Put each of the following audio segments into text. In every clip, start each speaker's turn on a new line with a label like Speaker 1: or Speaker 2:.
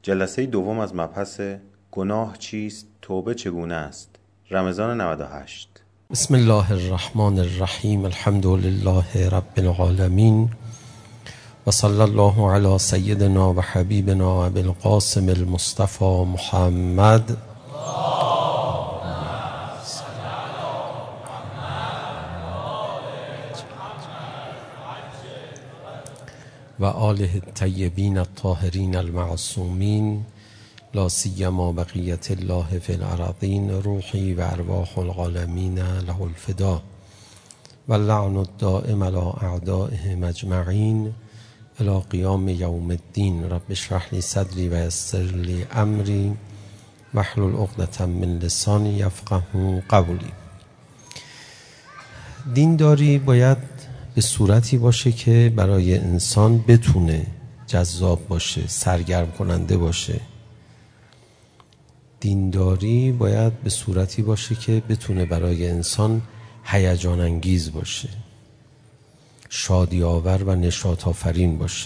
Speaker 1: جلسه دوم از مبحث گناه چیست؟ توبه چگونه است؟ رمضان 98.
Speaker 2: بسم الله الرحمن الرحیم. الحمد لله رب العالمین و صلی الله علی سیدنا و حبیبنا ابی القاسم المصطفى محمد و آله الطیبین الطاهرین المعصومین لا سیما بقیت الله فی الارضین روحی و ارواح العالمین له الفدا و اللعن الدائم علی اعدائهم اجمعین الی قیام یوم الدین. رب اشرح لی صدری و یسر لی امری واحلل عقدة من لسانی یفقهوا قولی. دینداری باید به صورتی باشه که برای انسان بتونه جذاب باشه، سرگرم کننده باشه. دینداری باید به صورتی باشه که بتونه برای انسان هیجان انگیز باشه، شادی آور و نشاط آفرین باشه.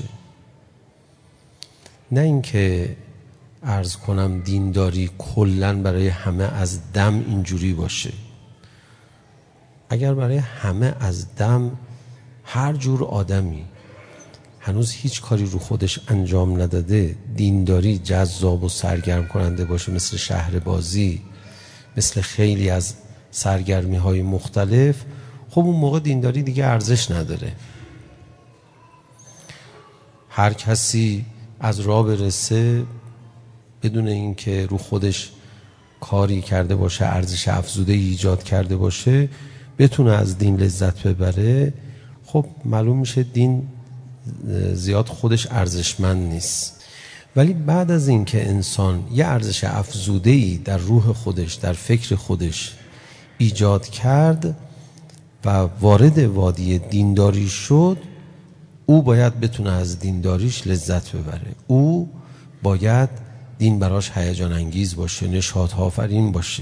Speaker 2: نه اینکه عرض کنم دینداری کلن برای همه از دم اینجوری باشه. اگر برای همه از دم هر جور آدمی هنوز هیچ کاری رو خودش انجام نداده دینداری جذاب و سرگرم کننده باشه، مثل شهر بازی، مثل خیلی از سرگرمی های مختلف، خب اون موقع دینداری دیگه ارزش نداره. هر کسی از راه برسه بدون اینکه رو خودش کاری کرده باشه، ارزش افزوده ایجاد کرده باشه، بتونه از دین لذت ببره، خب معلوم میشه دین زیاد خودش ارزشمند نیست. ولی بعد از این که انسان یه ارزش افزوده‌ای در روح خودش، در فکر خودش ایجاد کرد و وارد وادی دینداری شد، او باید بتونه از دینداریش لذت ببره. او باید دین براش هیجان انگیز باشه، نشاط آفرین باشه.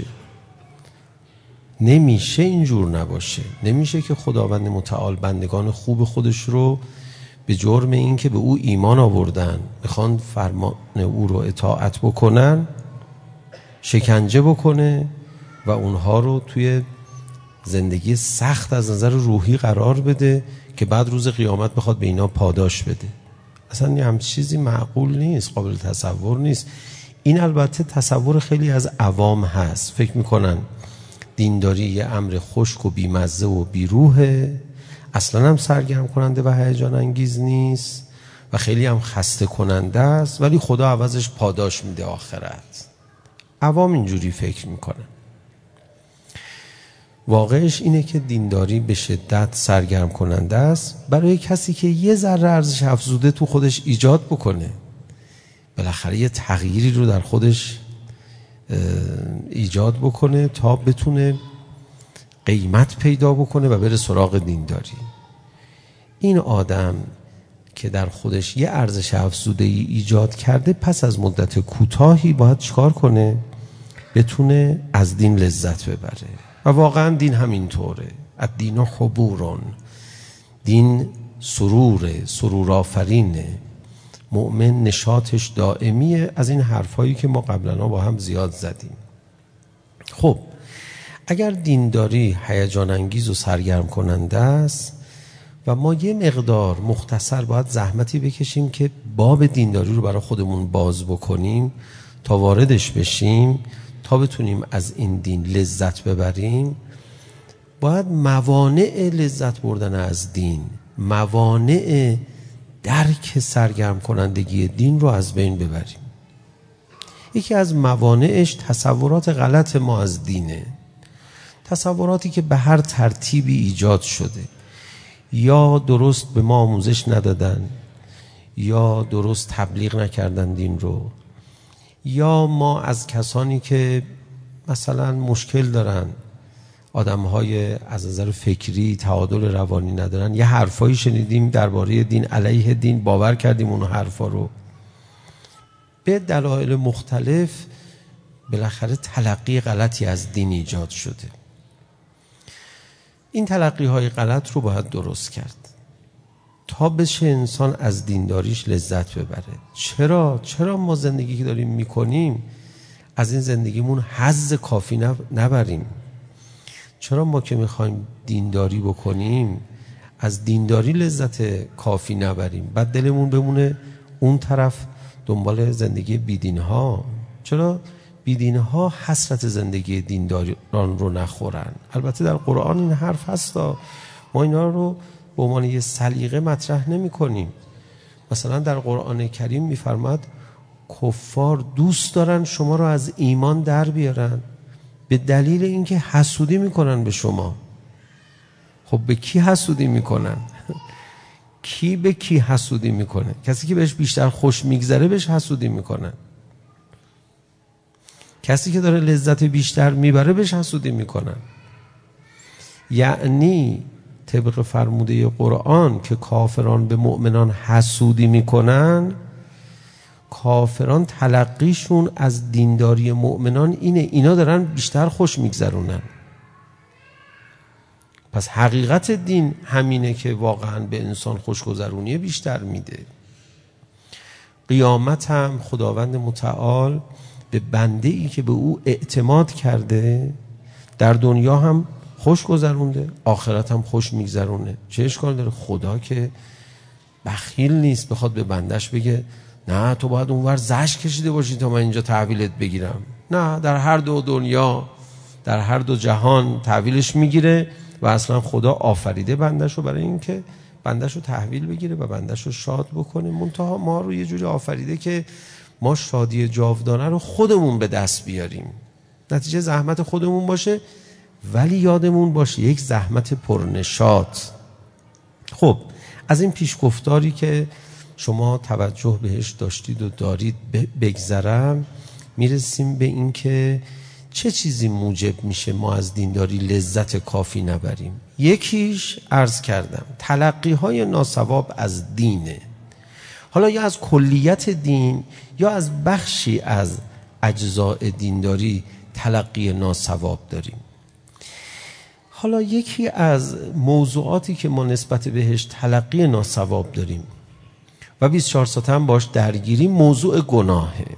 Speaker 2: نمیشه اینجور نباشه. نمیشه که خداوند متعال بندگان خوب خودش رو به جرم این که به او ایمان آوردن میخوان فرمان او رو اطاعت بکنن شکنجه بکنه و اونها رو توی زندگی سخت از نظر روحی قرار بده که بعد روز قیامت بخواد به اینا پاداش بده. اصلا هم چیزی معقول نیست، قابل تصور نیست. این البته تصور خیلی از عوام هست، فکر میکنن دینداری یه امر خشک و بیمزه و بیروحه، اصلا هم سرگرم کننده و هیجان انگیز نیست و خیلی هم خسته کننده است، ولی خدا عوضش پاداش میده آخرت. عوام اینجوری فکر میکنن. واقعش اینه که دینداری به شدت سرگرم کننده است برای کسی که یه ذره ارزش افزوده تو خودش ایجاد بکنه. بالاخره یه تغییری رو در خودش ایجاد بکنه تا بتونه قیمت پیدا بکنه و بره سراغ دینداری. این آدم که در خودش یه ارزش افزوده ای ایجاد کرده، پس از مدت کوتاهی باید چیکار کنه؟ بتونه از دین لذت ببره. و واقعا دین همینطوره. الدین حبورون، دین سروره، سرور آفرینه. مؤمن نشاطش دائمیه. از این حرفایی که ما قبلا با هم زیاد زدیم. خب اگر دینداری هیجان انگیز و سرگرم کننده است و ما یه مقدار مختصر باید زحمتی بکشیم که باب دینداری رو برای خودمون باز بکنیم تا واردش بشیم، تا بتونیم از این دین لذت ببریم، باید موانع لذت بردن از دین، موانع درک سرگرم کنندگی دین رو از بین ببریم. یکی از موانعش تصورات غلط ما از دینه. تصوراتی که به هر ترتیبی ایجاد شده، یا درست به ما آموزش ندادن، یا درست تبلیغ نکردن دین رو، یا ما از کسانی که مثلا مشکل دارن، آدم‌های از نظر فکری تعادل روانی ندارن، یه حرفایی شنیدیم درباره دین، علیه دین، باور کردیم اون حرفا رو. به دلایل مختلف بالاخره تلقی غلطی از دین ایجاد شده. این تلقی های غلط رو باید درست کرد. تا بشه انسان از دینداریش لذت ببره. چرا ما زندگی که داریم میکنیم از این زندگیمون حظ کافی نبریم؟ چرا ما که میخوایم دینداری بکنیم از دینداری لذت کافی نبریم، بعد دلمون بمونه اون طرف دنبال زندگی بیدینها؟ چرا بیدینها حسرت زندگی دینداران رو نخورن؟ البته در قرآن این حرف هستا، ما اینا رو به عنوان یه سلیقه مطرح نمی کنیم. مثلا در قرآن کریم میفرماد کفار دوست دارن شما رو از ایمان در بیارن به دلیل اینکه حسودی میکنن به شما. خب به کی حسودی میکنن؟ کی به کی حسودی میکنه؟ کسی که بهش بیشتر خوش میگذره بهش حسودی میکنن. کسی که داره لذت بیشتر میبره بهش حسودی میکنن. یعنی طبق فرموده قرآن که کافران به مؤمنان حسودی میکنن، کافران تلقیشون از دینداری مؤمنان اینه اینا دارن بیشتر خوش میگذرونن. پس حقیقت دین همینه که واقعا به انسان خوشگذرونی بیشتر میده. قیامت هم خداوند متعال به بنده ای که به او اعتماد کرده در دنیا هم خوش گذرونده، آخرت هم خوش میگذرونه. چه اشکال داره؟ خدا که بخیل نیست بخواد به بندش بگه نه تو باید اونور زشت کشیده باشی تا من اینجا تحویلت بگیرم. نه، در هر دو دنیا، در هر دو جهان تحویلش میگیره و اصلا خدا آفریده بندش رو برای اینکه بندش رو تحویل بگیره و بندش رو شاد بکنه. منتها ما رو یه جوری آفریده که ما شادی جاودانه رو خودمون به دست بیاریم، نتیجه زحمت خودمون باشه، ولی یادمون باشه یک زحمت پرنشاط. خب از این پیشگفتاری که شما توجه بهش داشتید و دارید بگذرم، میرسیم به این که چه چیزی موجب میشه ما از دینداری لذت کافی نبریم. یکیش عرض کردم تلقی های ناصواب از دینه، حالا یا از کلیت دین یا از بخشی از اجزاء دینداری تلقی ناصواب داریم. حالا یکی از موضوعاتی که ما نسبت بهش تلقی ناصواب داریم و 24 ساعت هم باش درگیریم موضوع گناهه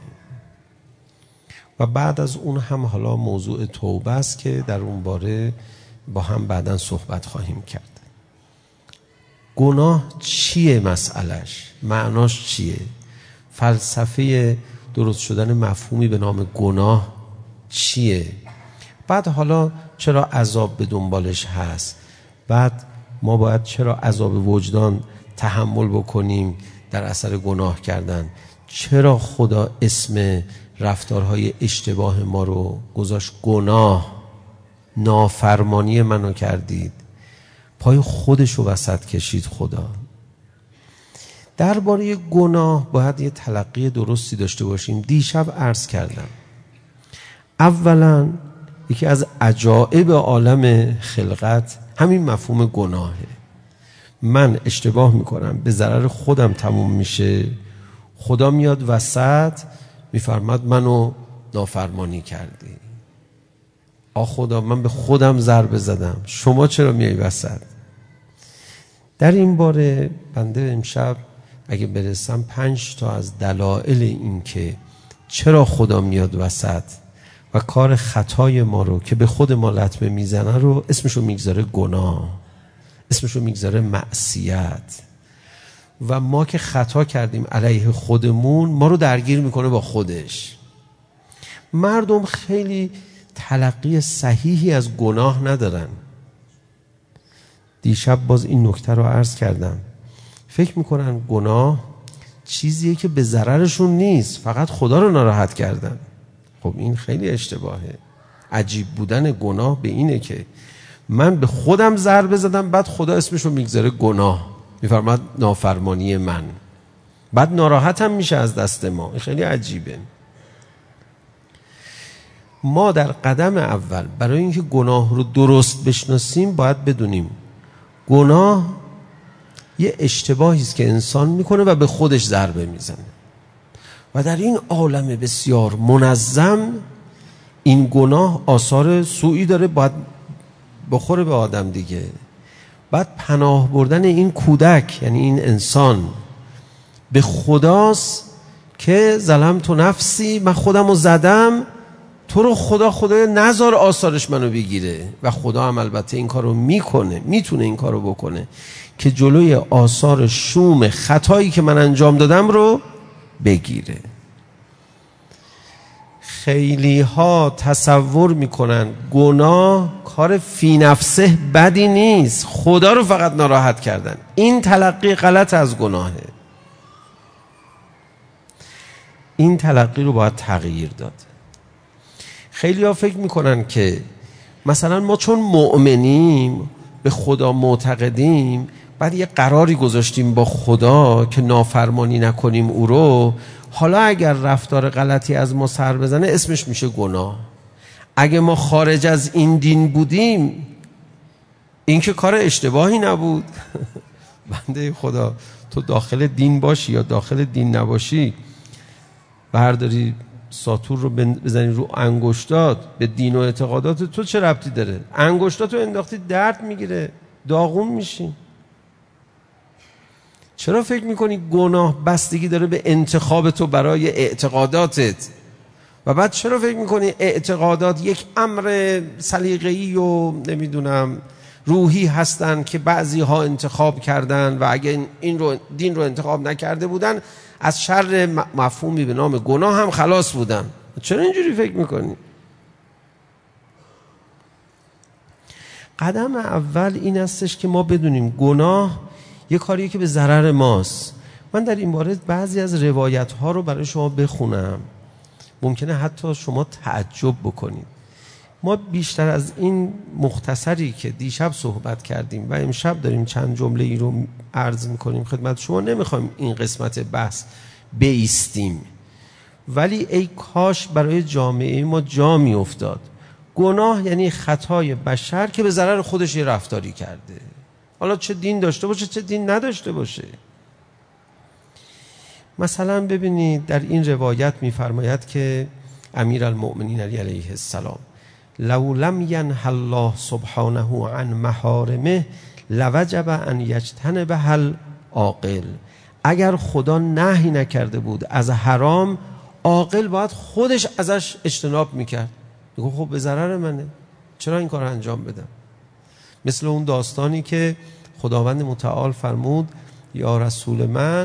Speaker 2: و بعد از اون هم حالا موضوع توبه است که در اون باره با هم بعداً صحبت خواهیم کرد. گناه چیه؟ مسئلهش معناش چیه؟ فلسفه درست شدن مفهومی به نام گناه چیه؟ بعد حالا چرا عذاب به دنبالش هست؟ بعد ما باید چرا عذاب وجدان تحمل بکنیم در اثر گناه کردن؟ چرا خدا اسم رفتارهای اشتباه ما رو گذاشت گناه؟ نافرمانی منو کردید، پای خودش رو وسط کشید خدا. درباره گناه باید یه تلقی درستی داشته باشیم. دیشب عرض کردم اولا یکی از عجائب عالم خلقت همین مفهوم گناهه. من اشتباه میکنم، به ضرر خودم تموم میشه، خدا میاد وسط میفرماد منو نافرمانی کردی. خدا من به خودم ضربه زدم، شما چرا میای وسط؟ در این باره بنده امشب اگه برسم 5 تا از دلایل این که چرا خدا میاد وسط و کار خطای ما رو که به خود ما لطمه میزنه رو اسمشو میگذاره گناه، اسمشو میگذاره معصیت، و ما که خطا کردیم علیه خودمون ما رو درگیر میکنه با خودش. مردم خیلی تلقی صحیحی از گناه ندارن. دیشب باز این نکته رو عرض کردم، فکر میکنن گناه چیزیه که به ضررشون نیست، فقط خدا رو ناراحت کردن. خب این خیلی اشتباهه. عجیب بودن گناه به اینه که من به خودم ضربه زدم، بعد خدا اسمشو میگذاره گناه، میفرماد نافرمانی من، بعد ناراحت هم میشه از دست ما. این خیلی عجیبه. ما در قدم اول برای اینکه گناه رو درست بشناسیم باید بدونیم گناه یه اشتباهی است که انسان میکنه و به خودش ضربه میزنه، و در این عالم بسیار منظم این گناه آثار سوئی داره، باید بخوره به آدم دیگه. بعد پناه بردن این کودک یعنی این انسان به خداست که ظلمت نفسی، من خودم رو زدم، تو رو خدای نذار آثارش منو بگیره. و خدا هم البته این کارو میکنه، میتونه این کارو بکنه که جلوی آثار شوم خطایی که من انجام دادم رو بگیره. خیلی ها تصور میکنن گناه کار فی نفسه بدی نیست، خدا رو فقط ناراحت کردن. این تلقی غلط از گناهه. این تلقی رو باید تغییر داد. خیلی ها فکر میکنن که مثلا ما چون مؤمنیم، به خدا معتقدیم، بعد یه قراری گذاشتیم با خدا که نافرمانی نکنیم او رو، حالا اگر رفتار غلطی از ما سر بزنه اسمش میشه گناه. اگه ما خارج از این دین بودیم این که کار اشتباهی نبود. بنده خدا تو داخل دین باشی یا داخل دین نباشی، برداری ساتور رو بزنی رو انگشتات، به دین و اعتقادات تو چه ربطی داره؟ انگشتات رو انداختی درد میگیره، داغون میشی. چرا فکر میکنی گناه بستگی داره به انتخاب تو برای اعتقاداتت؟ و بعد چرا فکر میکنی اعتقادات یک امر سلیقه‌ای و نمیدونم روحی هستن که بعضی ها انتخاب کردن و اگه این رو دین رو انتخاب نکرده بودن از شر مفهومی به نام گناه هم خلاص بودن؟ چرا اینجوری فکر میکنی؟ قدم اول این استش که ما بدونیم گناه یه کاریه که به ضرر ماست. من در این باره بعضی از روایت ها رو برای شما بخونم، ممکنه حتی شما تعجب بکنید. ما بیشتر از این مختصری که دیشب صحبت کردیم و امشب داریم چند جمله ای رو عرض میکنیم خدمت شما، نمیخوایم این قسمت بحث بایستیم، ولی ای کاش برای جامعه ما جا می افتاد. گناه یعنی خطای بشر که به ضرر خودش یه رفتاری کرده، حالا چه دین داشته باشه چه دین نداشته باشه. مثلا ببینید در این روایت میفرماید که امیرالمؤمنین علی علیه السلام لو لم ینه الله سبحانه عن محارمه لوجب ان یجتنبها العاقل. اگر خدا نهی نکرده بود از حرام، عاقل باید خودش ازش اجتناب میکرد. میگه خب به ضرر منه، چرا این کار انجام بدم؟ مثل اون داستانی که خداوند متعال فرمود یا رسول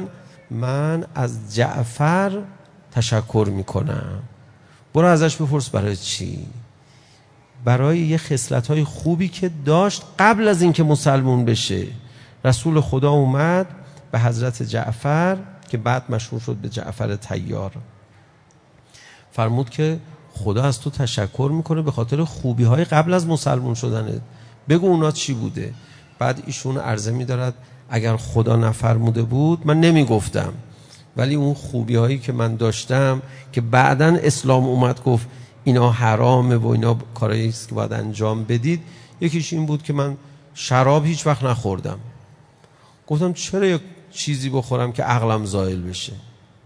Speaker 2: من از جعفر تشکر میکنم. برو ازش بپرس برای چی؟ برای یه خصلت‌های خوبی که داشت قبل از اینکه مسلمون بشه. رسول خدا اومد به حضرت جعفر که بعد مشهور شد به جعفر طیار، فرمود که خدا از تو تشکر میکنه به خاطر خوبی‌های قبل از مسلمون شدنت، بگو اونا چی بوده. بعد ایشون عرضه می‌دارد اگر خدا نفرموده بود من نمیگفتم، ولی اون خوبی‌هایی که من داشتم که بعداً اسلام اومد گفت اینا حرامه و اینا کارایی است که باید انجام بدید، یکیش این بود که من شراب هیچ وقت نخوردم. گفتم چرا یک چیزی بخورم که عقلم زائل بشه؟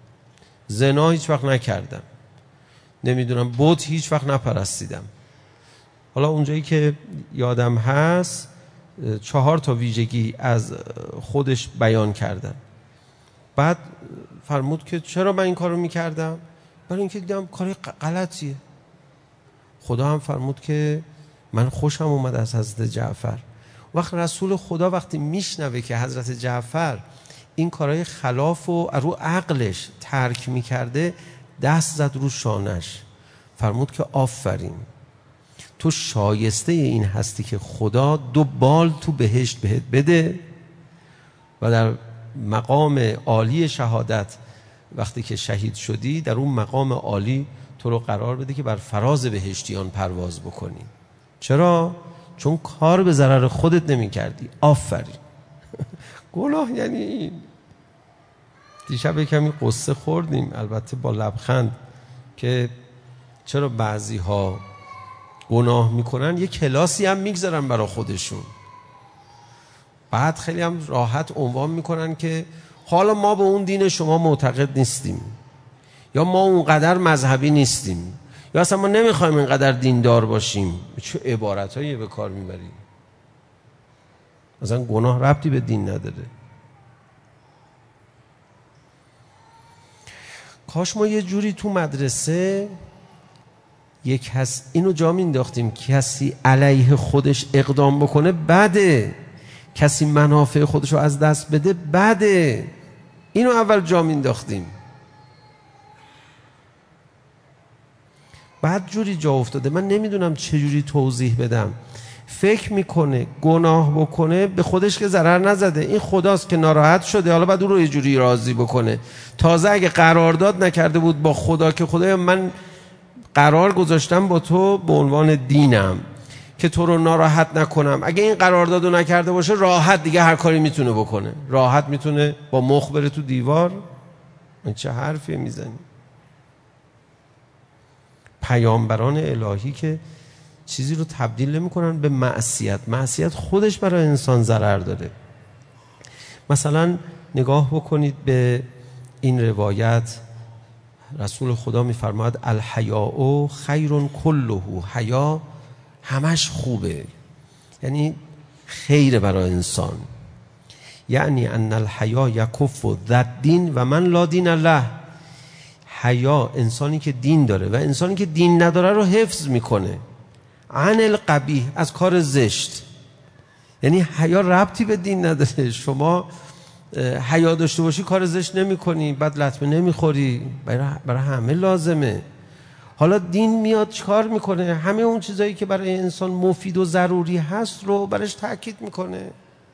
Speaker 2: زنا هیچ وقت نکردم، نمیدونم بت هیچ وقت نپرستیدم. حالا اونجایی که یادم هست 4 تا ویژگی از خودش بیان کردن. بعد فرمود که چرا من این کارو میکردم؟ برای اینکه دیدم کار غلطیه. خدا هم فرمود که من خوشم اومد از حضرت جعفر. وقت رسول خدا وقتی میشنوه که حضرت جعفر این کارهای خلاف و رو عقلش ترک میکرده، دست زد رو شانش، فرمود که آفرین، تو شایسته این هستی که خدا 2 بال تو بهشت بهت بده و در مقام عالی شهادت وقتی که شهید شدی در اون مقام عالی تو رو قرار بده که بر فراز بهشتیان پرواز بکنی. چرا؟ چون کار به ضرر خودت نمی کردی. آفرین. گناه یعنی این. دیشب کمی قصه خوردیم البته با لبخند که چرا بعضی ها گناه میکنن یه کلاسی هم میگذارن برای خودشون، بعد خیلی هم راحت عنوان میکنن که حالا ما به اون دین شما معتقد نیستیم، یا ما اونقدر مذهبی نیستیم، یا اصلا ما نمیخوایم اینقدر دیندار باشیم. چه عبارتایی به کار میبری؟ مثلا گناه ربطی به دین نداره. کاش ما یه جوری تو مدرسه اینو جا مینداختیم کسی علیه خودش اقدام بکنه بده، کسی منافع خودش رو از دست بده بده. اینو اول جا مینداختیم. بعد جوری جا افتاده. من نمیدونم چجوری توضیح بدم. فکر میکنه گناه بکنه به خودش که ضرر نزده، این خداست که ناراحت شده، حالا بعد اون رو یه جوری راضی بکنه. تازه اگه قرارداد نکرده بود با خدا که خدایا من قرار گذاشتم با تو به عنوان دینم که تو رو ناراحت نکنم، اگه این قراردادو نکرده باشه راحت دیگه هر کاری میتونه بکنه، راحت میتونه با مخ بره تو دیوار. این چه حرفی میزنی؟ پیامبران الهی که چیزی رو تبدیل نمی‌کنن به معصیت. معصیت خودش برای انسان ضرر داره. مثلا نگاه بکنید به این روایت، رسول خدا می‌فرماید الحیاء خیر کله، حیا همش خوبه، یعنی خیره برای انسان. یعنی ان الحیا یکف ذی الدین و من لا دین له. حیا انسانی که دین داره و انسانی که دین نداره رو حفظ میکنه. عن القبیح، از کار زشت. یعنی حیا ربطی به دین نداره. شما حیا داشته باشی کار زشت نمی کنی، بعد لطمه نمی خوری، برای همه لازمه. حالا دین میاد چیکار میکنه؟ همه اون چیزایی که برای انسان مفید و ضروری هست رو برش تاکید میکنه.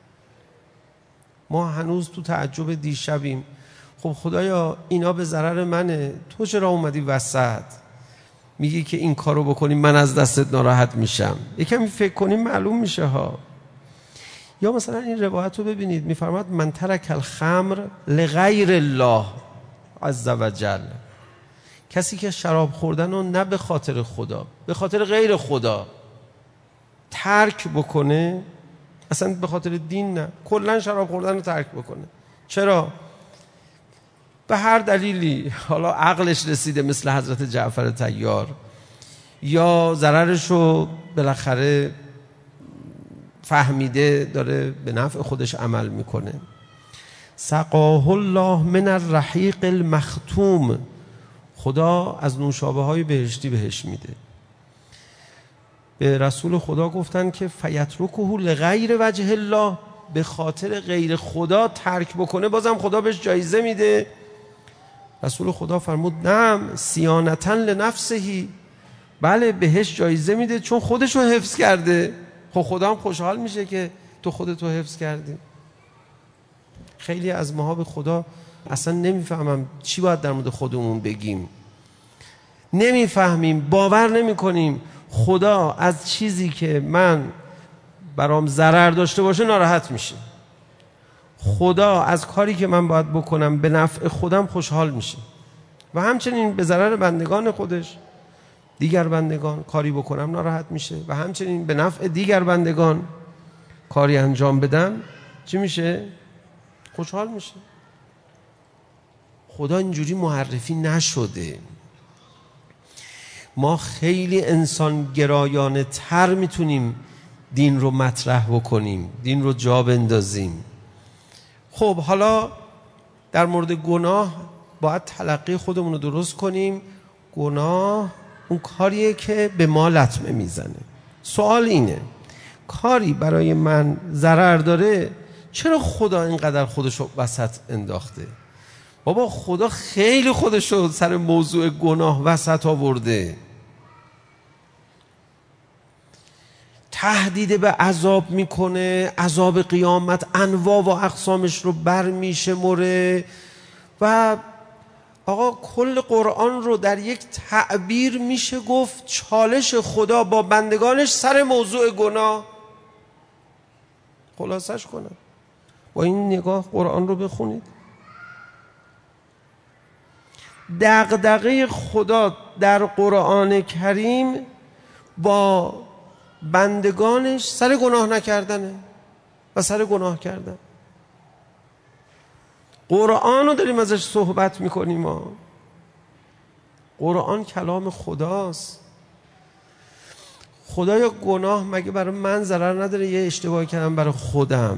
Speaker 2: ما هنوز تو تعجب دیشبیم. خب خدایا اینا به ضرر منه، تو چرا اومدی وسط میگی که این کارو بکنی من از دستت ناراحت میشم؟ یکمی فکر کنیم معلوم میشه ها. یا مثلا این روایت رو ببینید، میفرماد من ترک الخمر لغیر الله عز وجل. کسی که شراب خوردن رو نه به خاطر خدا، به خاطر غیر خدا ترک بکنه، اصلا به خاطر دین نه، کلا شراب خوردن رو ترک بکنه. چرا؟ به هر دلیلی، حالا عقلش رسیده مثل حضرت جعفر طیار، یا ضررش رو بالاخره فهمیده داره به نفع خودش عمل میکنه. سقاه الله من الرحیق المختوم، خدا از نوشابه های بهشتی بهش میده. به رسول خدا گفتن که فیترکه لغیر وجه الله، به خاطر غیر خدا ترک بکنه بازم خدا بهش جایزه میده. رسول خدا فرمود نعم صیانتا لنفسه، بله بهش جایزه میده چون خودشو حفظ کرده. خب خدا هم خوشحال میشه که تو خودتو حفظ کردی. خیلی از ماها به خدا اصلا نمیفهمم چی باید در مورد خودمون بگیم، نمیفهمیم، باور نمی کنیم خدا از چیزی که من برام ضرر داشته باشه ناراحت میشه. خدا از کاری که من باید بکنم به نفع خودم خوشحال میشه و همچنین به ضرر بندگان خودش، دیگر بندگان کاری بکنم ناراحت میشه و همچنین به نفع دیگر بندگان کاری انجام بدم چی میشه؟ خوشحال میشه. خدا اینجوری معرفی نشده. ما خیلی انسان گرایانه تر میتونیم دین رو مطرح بکنیم، دین رو جا بندازیم. خب حالا در مورد گناه باید تلقی خودمون رو درست کنیم. گناه اون کاریه که به ما لطمه میزنه. سوال اینه کاری برای من ضرر داره، چرا خدا اینقدر خودشو وسط انداخته؟ بابا خدا خیلی خودشو سر موضوع گناه وسط آورده. تهدید به عذاب میکنه، عذاب قیامت انواع و اقسامش رو برمیشمره و آقا کل قرآن رو در یک تعبیر میشه گفت چالش خدا با بندگانش سر موضوع گناه. خلاصش کنم با این نگاه قرآن رو بخونید. دغدغه خدا در قرآن کریم با بندگانش سر گناه نکردنه و سر گناه کردن. قرآن رو داریم ازش صحبت میکنیم. ما قرآن کلام خداست. خدایا گناه مگه برای من ضرر نداره؟ یه اشتباه کردم برای خودم.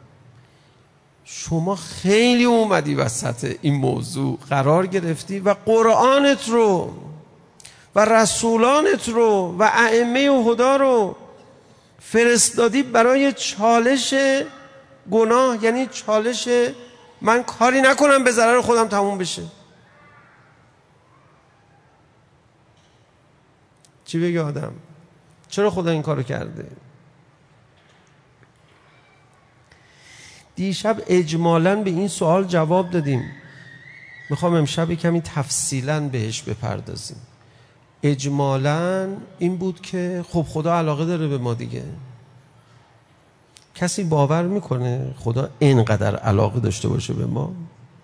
Speaker 2: شما خیلی اومدی وسط این موضوع قرار گرفتی و قرآنت رو و رسولانت رو و ائمه و هدا رو فرستادی برای چالش گناه، یعنی چالش من کاری نکنم به ضرر خودم تموم بشه. چی بگه آدم؟ چرا خدا این کارو کرده؟ دیشب اجمالاً به این سوال جواب دادیم. میخوام امشب کمی تفصیلاً بهش بپردازیم. اجمالاً این بود که خب خدا علاقه داره به ما دیگه. کسی باور میکنه خدا اینقدر علاقه داشته باشه به ما؟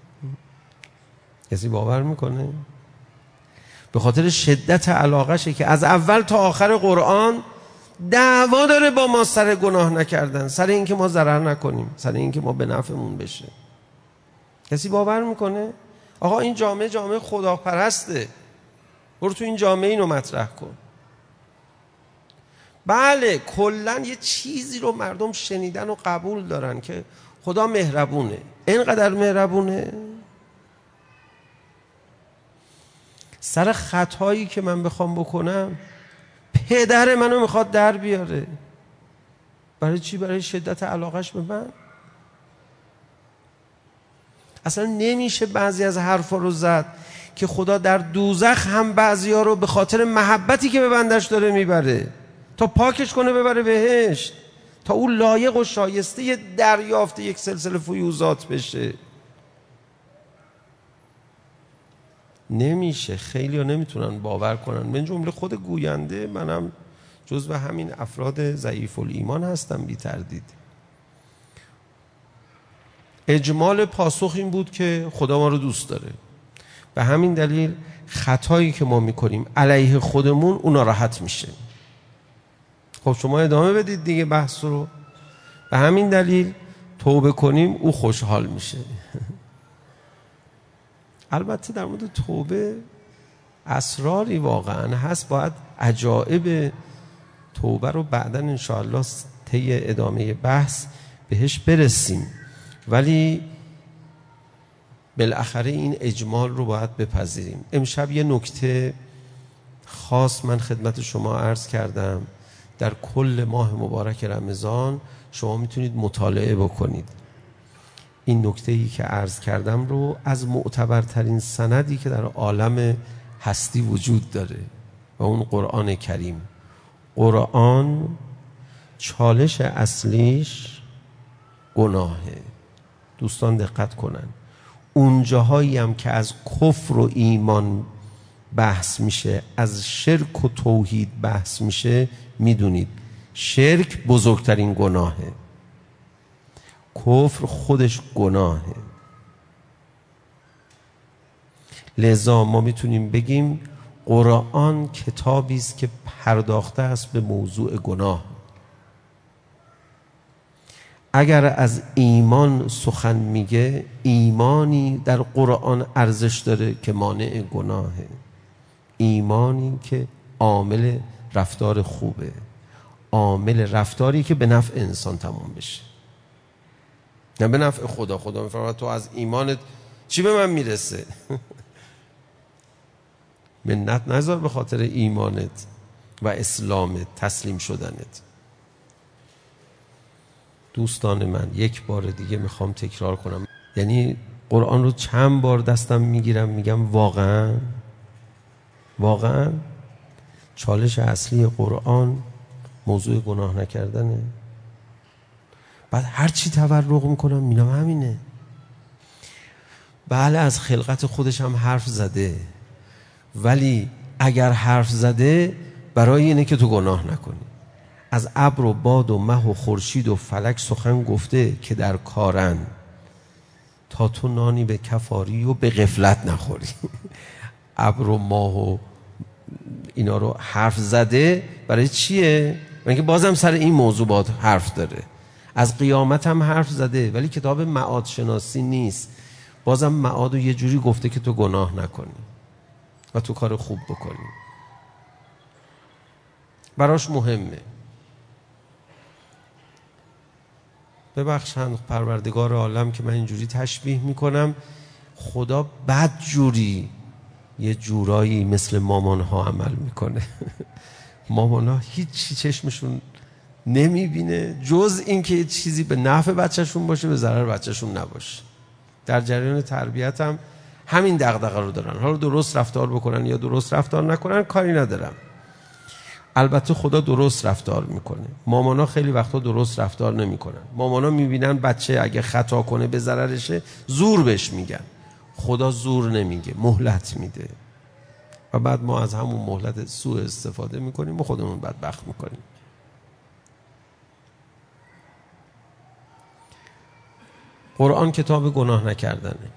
Speaker 2: کسی باور میکنه؟ به خاطر شدت علاقشه که از اول تا آخر قرآن دعوا داره با ما سر گناه نکردن، سر اینکه ما ضرر نکنیم، سر اینکه ما به نفعمون بشه. کسی باور میکنه؟ آقا این جامعه خداپرسته، برو تو این جامعه اینو مطرح کن. بله کلن یه چیزی رو مردم شنیدن و قبول دارن که خدا مهربونه. اینقدر مهربونه؟ سر خطایی که من بخوام بکنم پدر منو میخواد در بیاره. برای چی؟ برای شدت علاقش به من. اصلا نمیشه بعضی از حرفا رو زد که خدا در دوزخ هم بعضی ها رو به خاطر محبتی که به بندش داره میبره تا پاکش کنه ببره بهشت، تا او لایق و شایسته دریافت یک سلسله فیوزات بشه. نمیشه. خیلی ها نمیتونن باور کنن، من جمله خود گوینده، منم جزو همین افراد ضعیف الایمان هستم بی تردید. اجمال پاسخ این بود که خدا ما رو دوست داره، به همین دلیل خطایی که ما میکنیم علیه خودمون اونا راحت میشه. خب شما ادامه بدید دیگه بحث رو. به همین دلیل توبه کنیم او خوشحال میشه. البته در مورد توبه اسراری واقعا هست، باید عجائب توبه رو بعداً انشاءالله طی ادامه بحث بهش برسیم، ولی بالاخره این اجمال رو باید بپذیریم. امشب یه نکته خاص من خدمت شما عرض کردم. در کل ماه مبارک رمضان شما میتونید مطالعه بکنید. این نکته‌ای که عرض کردم رو از معتبرترین سندی که در عالم هستی وجود داره و اون قرآن کریم. قرآن چالش اصلیش گناهه. دوستان دقت کنن. اون جاهایی هم که از کفر و ایمان بحث میشه، از شرک و توحید بحث میشه، میدونید شرک بزرگترین گناهه، کفر خودش گناهه. لذا ما میتونیم بگیم قرآن کتابی است که پرداخته است به موضوع گناه. اگر از ایمان سخن میگه، ایمانی در قرآن ارزش داره که مانع گناهه، ایمانی که عامل رفتار خوبه، عامل رفتاری که به نفع انسان تمام بشه، نه به نفع خدا. خدا میفرماید تو از ایمانت چی به من میرسه؟ منت نذار به خاطر ایمانت و اسلامت، تسلیم شدنت. دوستان من یک بار دیگه میخوام تکرار کنم، یعنی قرآن رو چند بار دستم میگیرم میگم واقعا چالش اصلی قرآن موضوع گناه نکردنه. بعد هر چی تورق میکنم میگم همینه. بله از خلقت خودش هم حرف زده، ولی اگر حرف زده برای اینه که تو گناه نکنی. از ابر و باد و مه و خورشید و فلک سخن گفته که در کارن، تا تو نانی به کفاری و به غفلت نخوری. ابر و ماه و اینا رو حرف زده برای چیه؟ برای که بازم سر این موضوع باید حرف داره. از قیامت هم حرف زده، ولی کتاب معاد شناسی نیست. بازم معاد رو یه جوری گفته که تو گناه نکنی و تو کار خوب بکنی. براش مهمه. ببخشند پروردگار عالم که من اینجوری تشبیه میکنم، خدا بد جوری یه جورایی مثل مامان ها عمل میکنه. مامان ها هیچی چشمشون نمیبینه جز این که چیزی به نفع بچهشون باشه، به ضرر بچهشون نباشه. در جریان تربیت هم همین دغدغه رو دارن. حالا درست رفتار بکنن یا درست رفتار نکنن کاری ندارم. البته خدا درست رفتار میکنه. مامانا خیلی وقتا درست رفتار نمیکنن. مامانا میبینن بچه اگه خطا کنه به ضررشه زور بهش میگن. خدا زور نمیگه، مهلت میده و بعد ما از همون مهلت سوء استفاده میکنیم و خودمون بدبخت میکنیم. قرآن کتاب گناه نکردنه.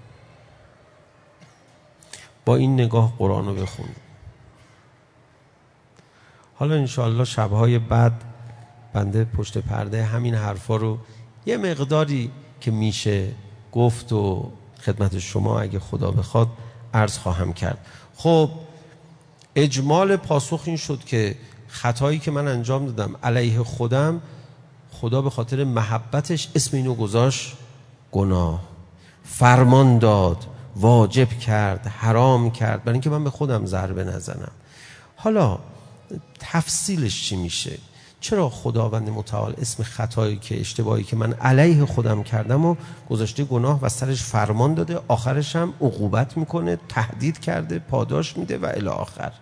Speaker 2: با این نگاه قرآن رو بخونیم. حالا انشاءالله شبهای بعد بنده پشت پرده همین حرفا رو یه مقداری که میشه گفت و خدمت شما اگه خدا بخواد عرض خواهم کرد. خب اجمال پاسخ این شد که خطایی که من انجام دادم علیه خودم، خدا به خاطر محبتش اسم اینو گذاشت گناه، فرمان داد، واجب کرد، حرام کرد، برای اینکه من به خودم ضربه نزنم. حالا تفصیلش چی میشه؟ چرا خداوند متعال اسم خطایی که اشتباهی که من علیه خودم کردم و گذاشته گناه و سرش فرمان داده، آخرش هم عقوبت میکنه، تهدید کرده، پاداش میده و الی آخر.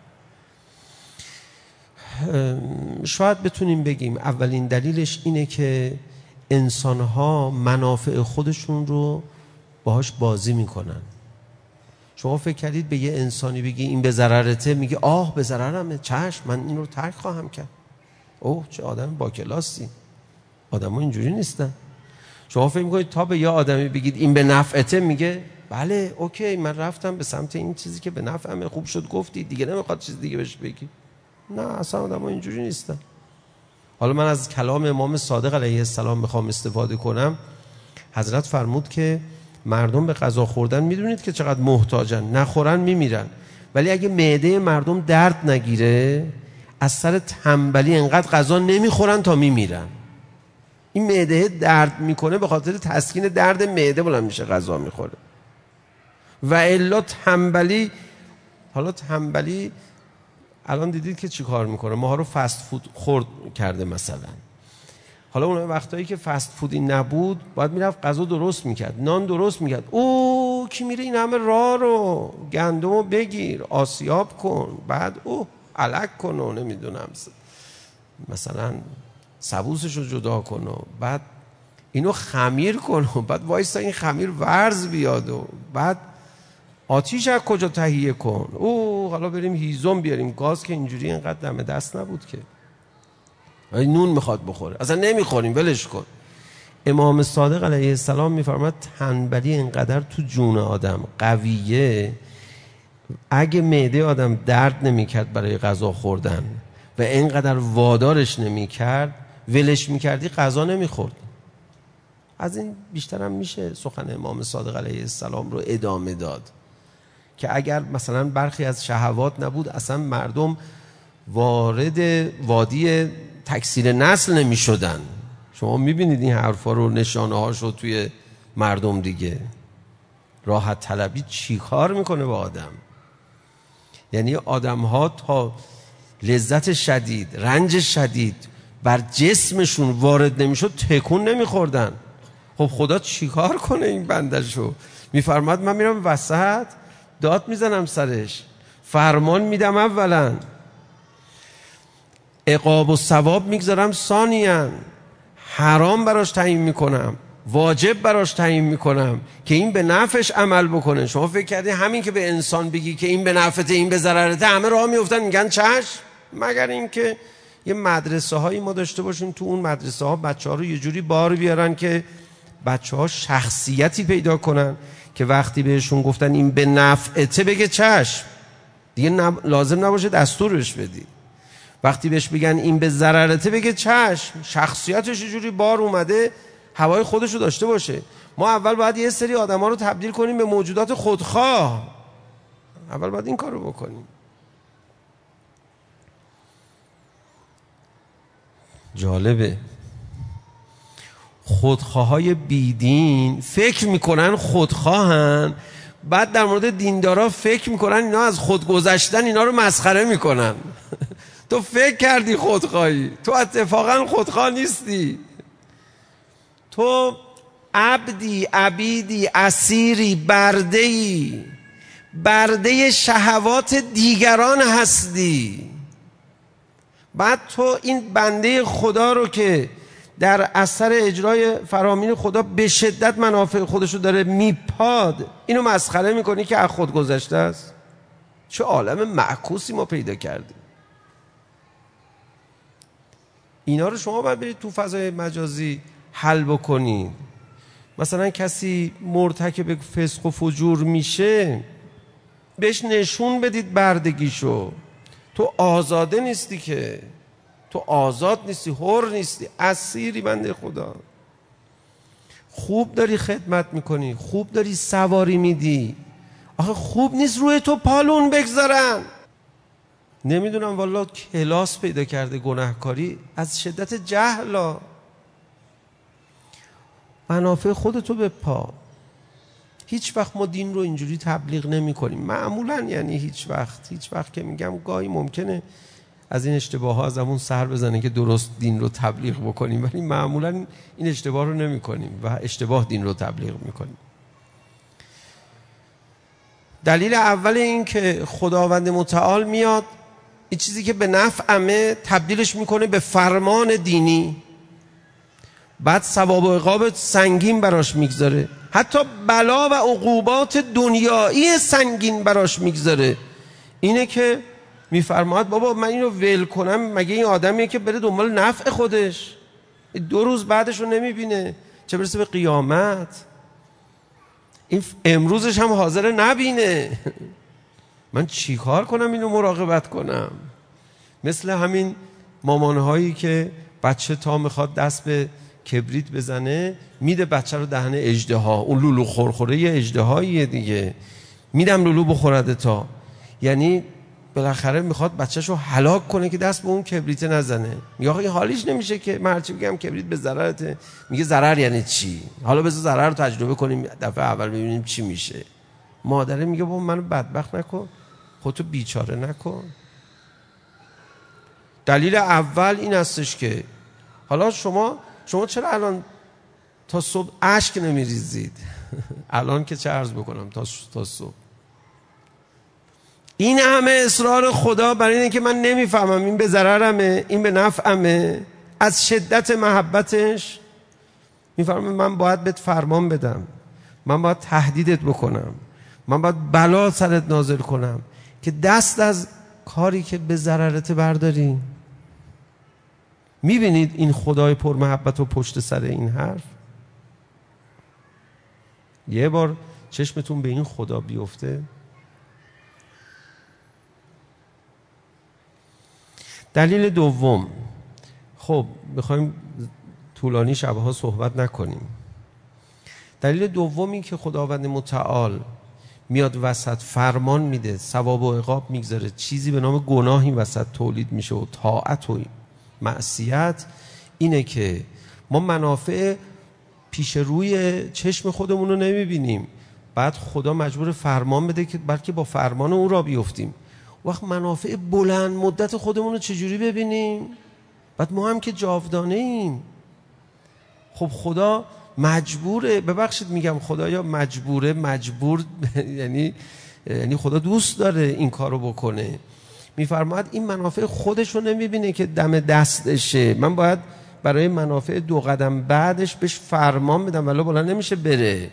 Speaker 2: شاید بتونیم بگیم اولین دلیلش اینه که انسانها منافع خودشون رو باهاش بازی میکنن. شما فکر کردید به یه انسانی بگی این به ضررته، میگه آه به ضررمه، چشم من این رو ترک خواهم کرد. اوه چه آدم با کلاسی. آدم ها اینجوری نیستن. شما فکر میکنید تا به یه آدمی بگید این به نفعته، میگه بله اوکی من رفتم به سمت این چیزی که به نفعمه، خوب شد گفتی، دیگه نمیخواد چیز دیگه بهش بگی. نه اصلا آدم ها اینجوری نیستن. حالا من از کلام امام صادق علیه السلام میخوام استفاده کنم. حضرت فرمود که مردم به غذا خوردن میدونید که چقدر محتاجن، نخورن میمیرن، ولی اگه معده مردم درد نگیره از سر تنبلی انقدر غذا نمیخورن تا میمیرن. این معده درد میکنه، به خاطر تسکین درد معده بلند میشه غذا میخوره. و الا تنبلی، حالا تنبلی الان دیدید که چی کار میکنه، ما ها رو فست فود خورد کرده مثلا. حالا اون وقتایی که فست فودی نبود باید میرفت غذا درست میکرد، نان درست میکرد. او کی میره این همه راه رو، گندمو بگیر آسیاب کن، بعد الک کن و نمیدونم مثلا سبوسشو جدا کن و بعد اینو خمیر کن و بعد وایستا این خمیر ورز بیاد و بعد آتیش از کجا تهیه کن. حالا بریم هیزم بیاریم، گاز که اینجوری اینقدر دم دست نبود که. نون میخواد بخوره، اصلا نمیخوریم ولش کن. امام صادق علیه السلام میفرماد تنبلی اینقدر تو جون آدم قویه، اگه معده آدم درد نمیکرد برای غذا خوردن و اینقدر وادارش نمیکرد، ولش میکردی غذا نمیخورد. از این بیشتر هم میشه سخن امام صادق علیه السلام رو ادامه داد که اگر مثلا برخی از شهوات نبود اصلا مردم وارد وادی تکثیر نسل نمی شدن. شما میبینید این حرفا رو، نشانه هاشو توی مردم دیگه. راحت طلبی چی کار میکنه با آدم؟ یعنی آدم ها تا لذت شدید، رنج شدید بر جسمشون وارد نمیشد تکون نمیخوردن. خب خدا چی کار کنه این بندشو؟ میفرماد من میرم وسط داد میزنم سرش، فرمان میدم اولا، عقاب و ثواب میگذارم ثانیاً، حرام براش تعیین میکنم، واجب براش تعیین میکنم که این به نفعش عمل بکنه. شما فکر کردی همین که به انسان بگی که این به نفعته این به ضررته همه راه میافتن میگن چشم؟ مگر اینکه یه مدرسه هایی ما داشته باشیم، تو اون مدرسه ها بچه ها رو یه جوری بار بیارن که بچه ها شخصیتی پیدا کنن که وقتی بهشون گفتن این به نفعته بگه چشم، دیگه لازم نباشه دستور بهش بدی. وقتی بهش بگن این به ضررته بگه چشم، شخصیتش یه جوری بار اومده هوای خودشو داشته باشه. ما اول باید یه سری آدم ها رو تبدیل کنیم به موجودات خودخواه. اول باید این کار رو بکنیم. جالبه. خودخواهای بیدین فکر میکنن خودخواهن، بعد در مورد دیندارا فکر میکنن اینا از خود گذشتن، اینا رو مسخره میکنن. تو فکر کردی خودخواهی، تو اتفاقا خودخواه نیستی. تو عبدی، عبیدی، اسیری، برده‌ای، برده شهوات دیگران هستی. بعد تو این بنده خدا رو که در اثر اجرای فرامین خدا به شدت منافع خودشو داره میپاد، اینو مسخره میکنی که از خود گذشته است. چه عالم معکوسی ما پیدا کردیم. اینا رو شما باید برید تو فضای مجازی حل بکنید. مثلا کسی مرتکب فسق و فجور میشه، بهش نشون بدید بردگیشو. تو آزاده نیستی که، تو آزاد نیستی، حر نیستی، اسیری بنده خدا. خوب داری خدمت میکنی، خوب داری سواری میدی، آخه خوب نیست روی تو پالون بگذارن. نمیدونم والله کلاس پیدا کرده گناهکاری از شدت جهلا. منافع خودتو بپا. هیچ وقت ما دین رو اینجوری تبلیغ نمی کنیم معمولا، یعنی هیچ وقت که میگم گاهی ممکنه از این اشتباه ها از همون سر بزنه که درست دین رو تبلیغ بکنیم، ولی معمولا این اشتباه رو نمی کنیم و اشتباه دین رو تبلیغ میکنیم. دلیل اول این که خداوند متعال میاد این چیزی که به نفعمه تبدیلش میکنه به فرمان دینی، بعد ثواب و عقاب سنگین براش میگذاره، حتی بلا و عقوبات دنیایی سنگین براش میگذاره. اینه که میفرماید بابا من اینو ول کنم، مگه این آدمیه که بره دنبال نفع خودش 2 روز بعدش رو نمیبینه، چه برسه به قیامت. این امروزش هم حاضر نبینه. من چی کار کنم اینو مراقبت کنم؟ مثل همین مامانهایی که بچه تا میخواد دست به کبریت بزنه میده بچه رو دهن اژدها، اون لولو خورخوره یه اژدهاییه دیگه، میدم لولو بخورده تا، یعنی بالاخره میخواد بچه‌شو هلاک کنه که دست به اون کبریت نزنه. میگه آخه حالیش نمیشه که من هرچی بگم کبریت به ضررته. میگه ضرر یعنی چی؟ حالا بذار ضرر رو تجربه کنیم دفعه اول ببینیم چی میشه. مادره میگه بابا منو بدبخت نکن، خودتو بیچاره نکن. دلیل اول این هستش که حالا شما چرا الان تا صبح اشک نمیریزید؟ الان که چه عرض بکنم تا صبح. این همه اصرار خدا برای اینه که من نمیفهمم این به ضررمه این به نفعمه. از شدت محبتش میفرمه من باید بهت فرمان بدم، من باید تهدیدت بکنم، من باید بلا سرت نازل کنم که دست از کاری که به ضررت برداری. میبینید این خدای پر محبت و پشت سر این حرف؟ یه بار چشمتون به این خدا بیفته. دلیل دوم، خب میخوایم طولانی شبها صحبت نکنیم. دلیل دوم این که خداوند متعال میاد وسط فرمان میده، ثواب و عقاب میگذاره، چیزی به نام گناه این وسط تولید میشه و طاعت و معصیت، اینه که ما منافع پیش روی چشم خودمون رو نمیبینیم، بعد خدا مجبور فرمان بده که بلکه با فرمان اون را بیفتیم. وقت منافع بلند مدت خودمون رو چجوری ببینیم؟ بعد ما هم که جاودانه ایم. خب خدا مجبوره، ببخشید میگم خدایا مجبور یعنی خدا دوست داره این کارو بکنه. میفرماید این منافع خودش رو نمیبینه که دم دستشه، من باید برای منافع 2 قدم بعدش بهش فرمان بدم ولی بلند نمیشه بره.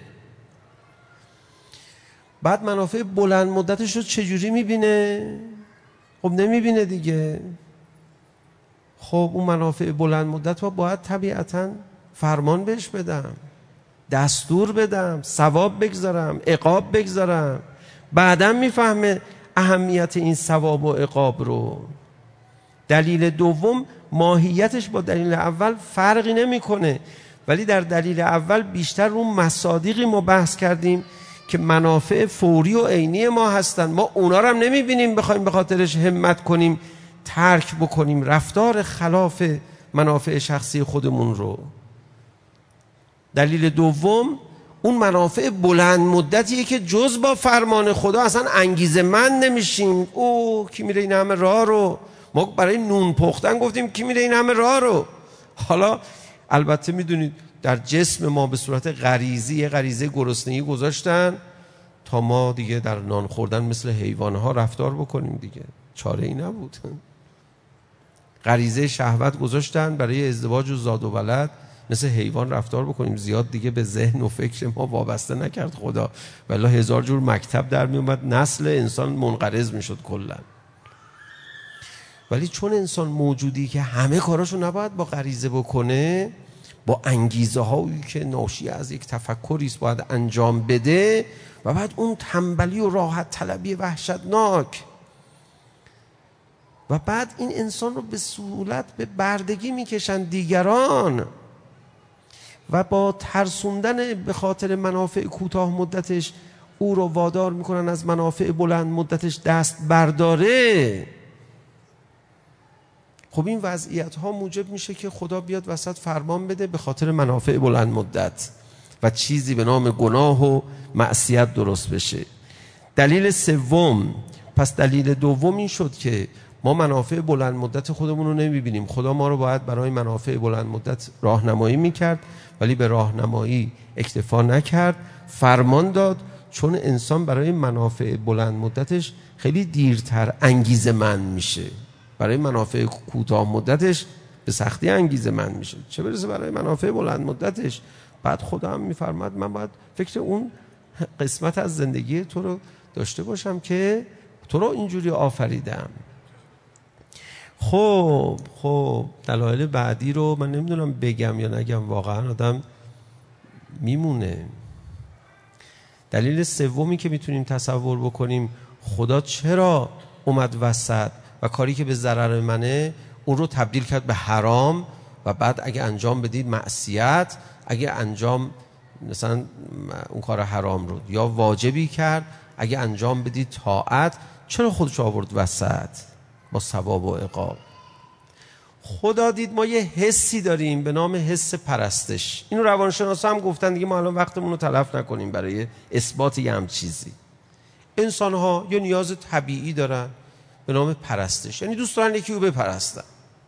Speaker 2: بعد منافع بلند مدتش رو چجوری میبینه؟ خب نمیبینه دیگه. خب اون منافع بلند مدت رو باید طبیعتاً فرمان بهش بدم، دستور بدم، ثواب بگذارم، عقاب بگذارم. بعداً میفهمه اهمیت این ثواب و عقاب رو. دلیل دوم ماهیتش با دلیل اول فرقی نمیکنه، ولی در دلیل اول بیشتر رو مصادیقی ما بحث کردیم که منافع فوری و عینی ما هستن. ما اونا رو هم نمیبینیم بخوایم به خاطرش همت کنیم ترک بکنیم، رفتار خلاف منافع شخصی خودمون رو. دلیل دوم اون منافع بلند مدتیه که جز با فرمان خدا اصلا انگیزه من نمیشیم. او کی میره این همه راه رو؟ ما برای نون پختن گفتیم کی میره این همه راه رو. حالا البته میدونید در جسم ما به صورت غریزی غریزه گرسنگی گذاشتن تا ما دیگه در نان خوردن مثل حیوانها رفتار بکنیم دیگه، چاره ای نبود. غریزه شهوت گذاشتن برای ازدواج و زاد و ولد مثل حیوان رفتار بکنیم. زیاد دیگه به ذهن و فکر ما وابسته نکرد خدا، ولی 1000 جور مکتب در می اومد، نسل انسان منقرض میشد کلا. ولی چون انسان موجودی که همه کاراشو نباید با غریزه بکنه، با انگیزه هایی که ناشی از یک تفکری است باید انجام بده، و بعد اون تنبلی و راحت طلبی وحشتناک، و بعد این انسان رو به سهولت به بردگی میکشن دیگران، و با ترسوندن به خاطر منافع کوتاه مدتش او رو وادار میکنن از منافع بلند مدتش دست برداره. خب این وضعیت ها موجب میشه که خدا بیاد وسط فرمان بده به خاطر منافع بلند مدت و چیزی به نام گناه و معصیت درست بشه. دلیل سوم، پس دلیل دوم این شد که ما منافع بلند مدت خودمون رو نمیبینیم. خدا ما رو باید برای منافع بلند مدت راهنمایی میکرد، ولی به راهنمایی اکتفا نکرد، فرمان داد. چون انسان برای منافع بلند مدتش خیلی دیرتر انگیزه مند میشه، برای منافع کوتاه مدتش به سختی انگیزه مند میشه، چه برسه برای منافع بلند مدتش. بعد خدا هم میفرماد من باید فکر اون قسمت از زندگی تو رو داشته باشم که تو رو اینجوری آفریدم. خب دلایل بعدی رو من نمیدونم بگم یا نگم، واقعا آدم میمونه. دلیل سومی که میتونیم تصور بکنیم خدا چرا اومد وسط و کاری که به ضرر منه اون رو تبدیل کرد به حرام، و بعد اگه انجام بدید معصیت، اگه انجام مثلا اون کار حرام رو یا واجبی کرد، اگه انجام بدید طاعت، چرا خودش آورد وسط با ثواب و عقاب؟ خدا دید ما یه حسی داریم به نام حس پرستش. اینو روانشناسا هم گفتن دیگه، ما الان وقتمون رو تلف نکنیم برای اثبات یه هم چیزی. انسان ها یه نیاز طبیعی دارن به نام پرستش، یعنی دوست دارن یکی رو بپرستن.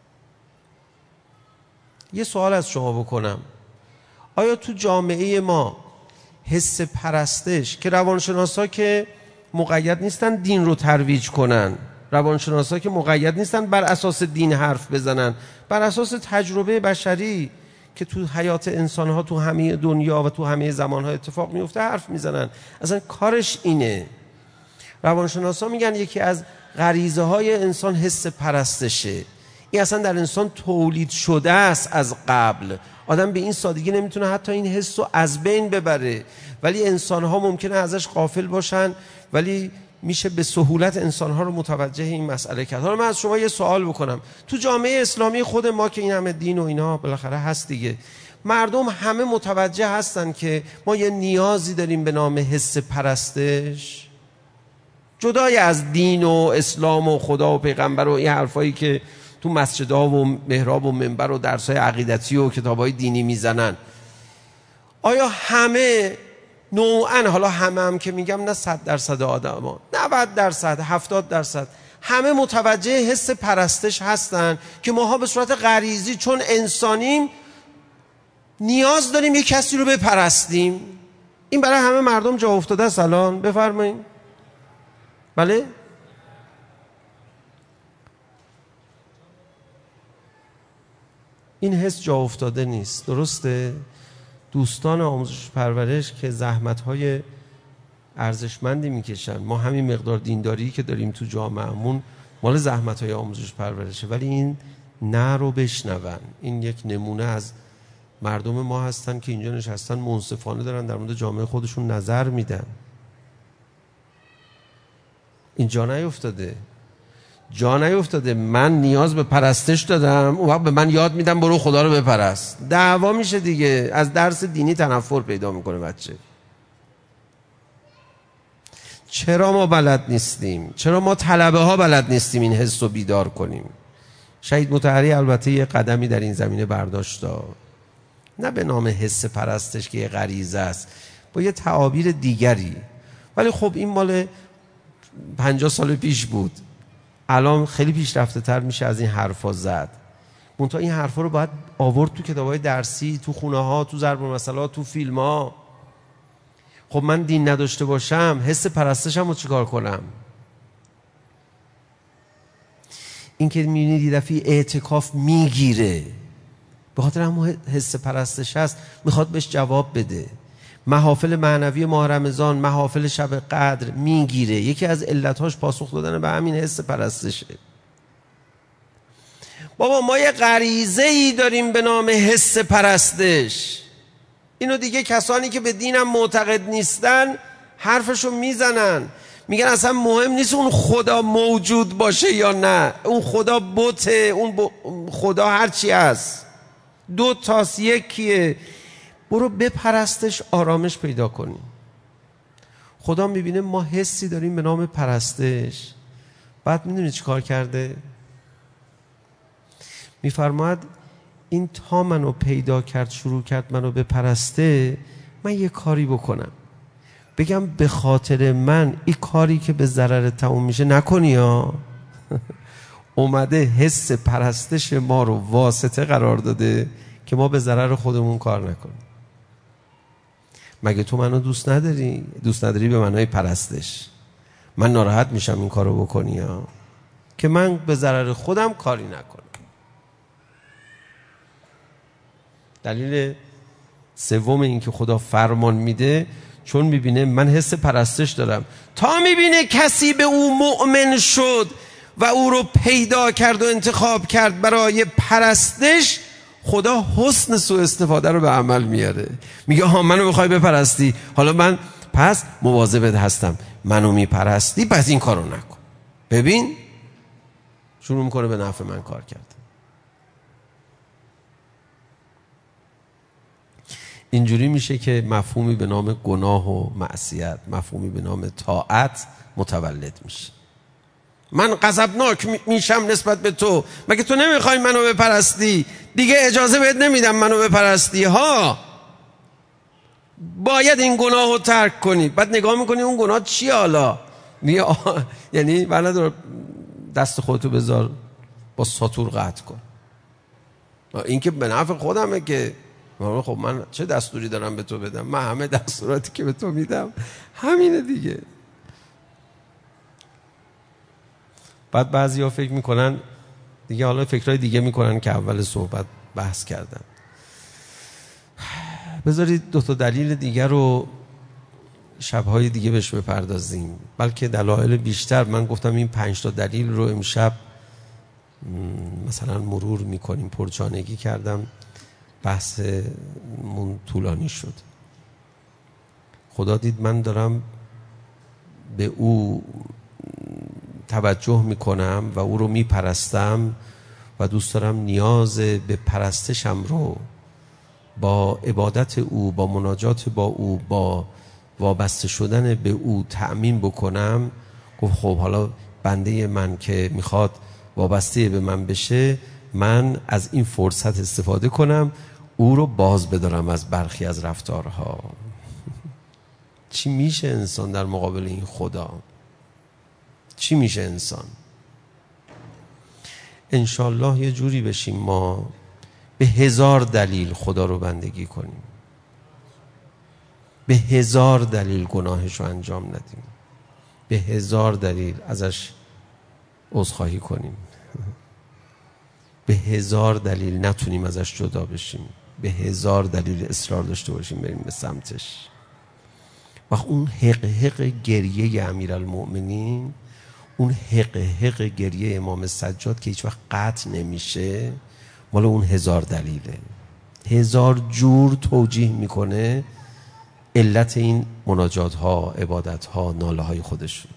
Speaker 2: یه سوال از شما بکنم، آیا تو جامعه ما حس پرستش که روانشناسا که مقید نیستن دین رو ترویج کنن، روانشناسا که مقید نیستن بر اساس دین حرف بزنن، بر اساس تجربه بشری که تو حیات انسان‌ها تو همه دنیا و تو همه زمان‌ها اتفاق میفته حرف میزنن، اصلا کارش اینه. روانشناسا میگن یکی از غریزه های انسان حس پرستشه. این اصلا در انسان تولید شده است از قبل. آدم به این سادگی نمیتونه حتی این حس رو از بین ببره، ولی انسان‌ها ممکنه ازش غافل باشن، ولی میشه به سهولت انسان‌ها رو متوجه این مسئله کرد. حالا من از شما یه سوال بکنم، تو جامعه اسلامی خود ما که این همه دین و اینا بالاخره هست دیگه، مردم همه متوجه هستن که ما یه نیازی داریم به نام حس پرستش، جدای از دین و اسلام و خدا و پیغمبر و این حرفایی که تو مسجدها و محراب و منبر و درس‌های عقیدتی و کتاب‌های دینی میزنن. آیا همه نوعاً، حالا همه هم که میگم نه 100% آدما، 90%، 70%، همه متوجه حس پرستش هستن که ماها به صورت غریزی چون انسانیم نیاز داریم یک کسی رو بپرستیم. این برای همه مردم جا افتاده است الان؟ بفرمایید. بله؟ این حس جا افتاده نیست، درسته؟ دوستان آموزش پرورش که زحمت‌های ارزشمندی میکشن، ما همین مقدار دینداری که داریم تو جامعهمون مال زحمت‌های آموزش پرورشه، ولی این نه رو بشنون. این یک نمونه از مردم ما هستن که اینجا نشستن منصفانه دارن در مورد جامعه خودشون نظر میدن. این جا نیفتاده من نیاز به پرستش دادم اون وقت به من یاد میدم برو خدا رو بپرست. دعوا میشه دیگه، از درس دینی تنفر پیدا میکنه بچه. چرا ما بلد نیستیم؟ چرا ما طلبه ها بلد نیستیم این حس رو بیدار کنیم؟ شهید مطهری البته یه قدمی در این زمینه برداشت، نه به نام حس پرستش که یه غریزه است، با یه تعابیر دیگری، ولی خب این مال 50 سال پیش بود. الان خیلی پیشرفته تر میشه از این حرفا زد. منتها این حرفا رو باید آورد تو کتابای درسی، تو خونه ها، تو ضرب المثل، تو فیلم ها. خب من دین نداشته باشم، حس پرستشم رو چیکار کنم؟ این که میبینید یه دفعه اعتکاف میگیره، به خاطر همون حس پرستش هست، میخواد بهش جواب بده. محافل معنوی ماه رمضان، محافل شب قدر میگیره، یکی از علتهاش پاسخ دادن به همین حس پرستشه. بابا ما یه غریزه ای داریم به نام حس پرستش. اینو دیگه کسانی که به دینم معتقد نیستن حرفشو میزنن، میگن اصلا مهم نیست اون خدا موجود باشه یا نه، اون خدا بته، اون خدا هرچی هست، 2 تاست یکیه، برو بپرستش، آرامش پیدا کنی. خدا میبینه ما حسی داریم به نام پرستش، بعد میدونی چی کار کرده؟ میفرماید این تا منو پیدا کرد، شروع کرد منو بپرسته، من یه کاری بکنم، بگم به خاطر من این کاری که به ضرر تموم میشه نکنی ها. اومده حس پرستش ما رو واسطه قرار داده که ما به ضرر خودمون کار نکنیم. مگه تو منو دوست نداری؟ دوست نداری به معنای پرستش. من ناراحت میشم این کارو بکنی ها، که من به ضرر خودم کاری نکنم. دلیل سوم این که خدا فرمان میده، چون میبینه من حس پرستش دارم. تا میبینه کسی به او مؤمن شد و او رو پیدا کرد و انتخاب کرد برای پرستش، خدا حسن سوء استفاده رو به عمل میاره. میگه ها منو میخوای بپرستی، حالا من پس مواظبت هستم، منو میپرستی پس این کارو نکن. ببین شروع میکنه به نفع من کار کرد. اینجوری میشه که مفهومی به نام گناه و معصیت، مفهومی به نام طاعت متولد میشه. من غضبناک میشم نسبت به تو، مگه تو نمیخوای منو بپرستی؟ دیگه اجازه بهت نمیدم منو بپرستی ها، باید این گناه رو ترک کنی. بعد نگاه میکنی اون گناه چیه حالا؟ یعنی بلد دست خودتو بذار با ساتور قطع کن. این که به نفع خودمه که خب من چه دستوری دارم به تو بدم؟ من همه دستوراتی که به تو میدم همینه دیگه. بعد بعضیا فکر میکنن دیگه، حالا فکرهای دیگه میکنن که اول صحبت بحث کردن. بذارید 2 دلیل دیگر رو شبهای دیگه بهش بپردازیم، بلکه دلایل بیشتر. من گفتم این 5 دلیل رو امشب مثلا مرور میکنیم، پرچانگی کردم، بحثمون طولانی شد. خدا دید من دارم به او توجه میکنم و او رو میپرستم و دوست دارم نیاز به پرستشم رو با عبادت او، با مناجات با او، با وابسته شدن به او تأمین بکنم. گفت خب حالا بنده من که میخواد وابسته به من بشه، من از این فرصت استفاده کنم، او رو باز بدارم از برخی از رفتارها. چی میشه انسان در مقابل این خدا؟ چی میشه انسان؟ انشالله یه جوری بشیم ما به 1000 دلیل خدا رو بندگی کنیم، به 1000 دلیل گناهش رو انجام ندیم، به 1000 دلیل ازش عذرخواهی کنیم، به 1000 دلیل نتونیم ازش جدا بشیم، به 1000 دلیل اصرار داشته باشیم بریم به سمتش. و اون حق حق گریه امیرالمؤمنین، اون حق حق گریه امام سجاد که هیچ وقت قطع نمیشه، مال اون 1000 دلیله. 1000 جور توجیه میکنه علت این مناجات ها، عبادت ها، ناله های خودشون.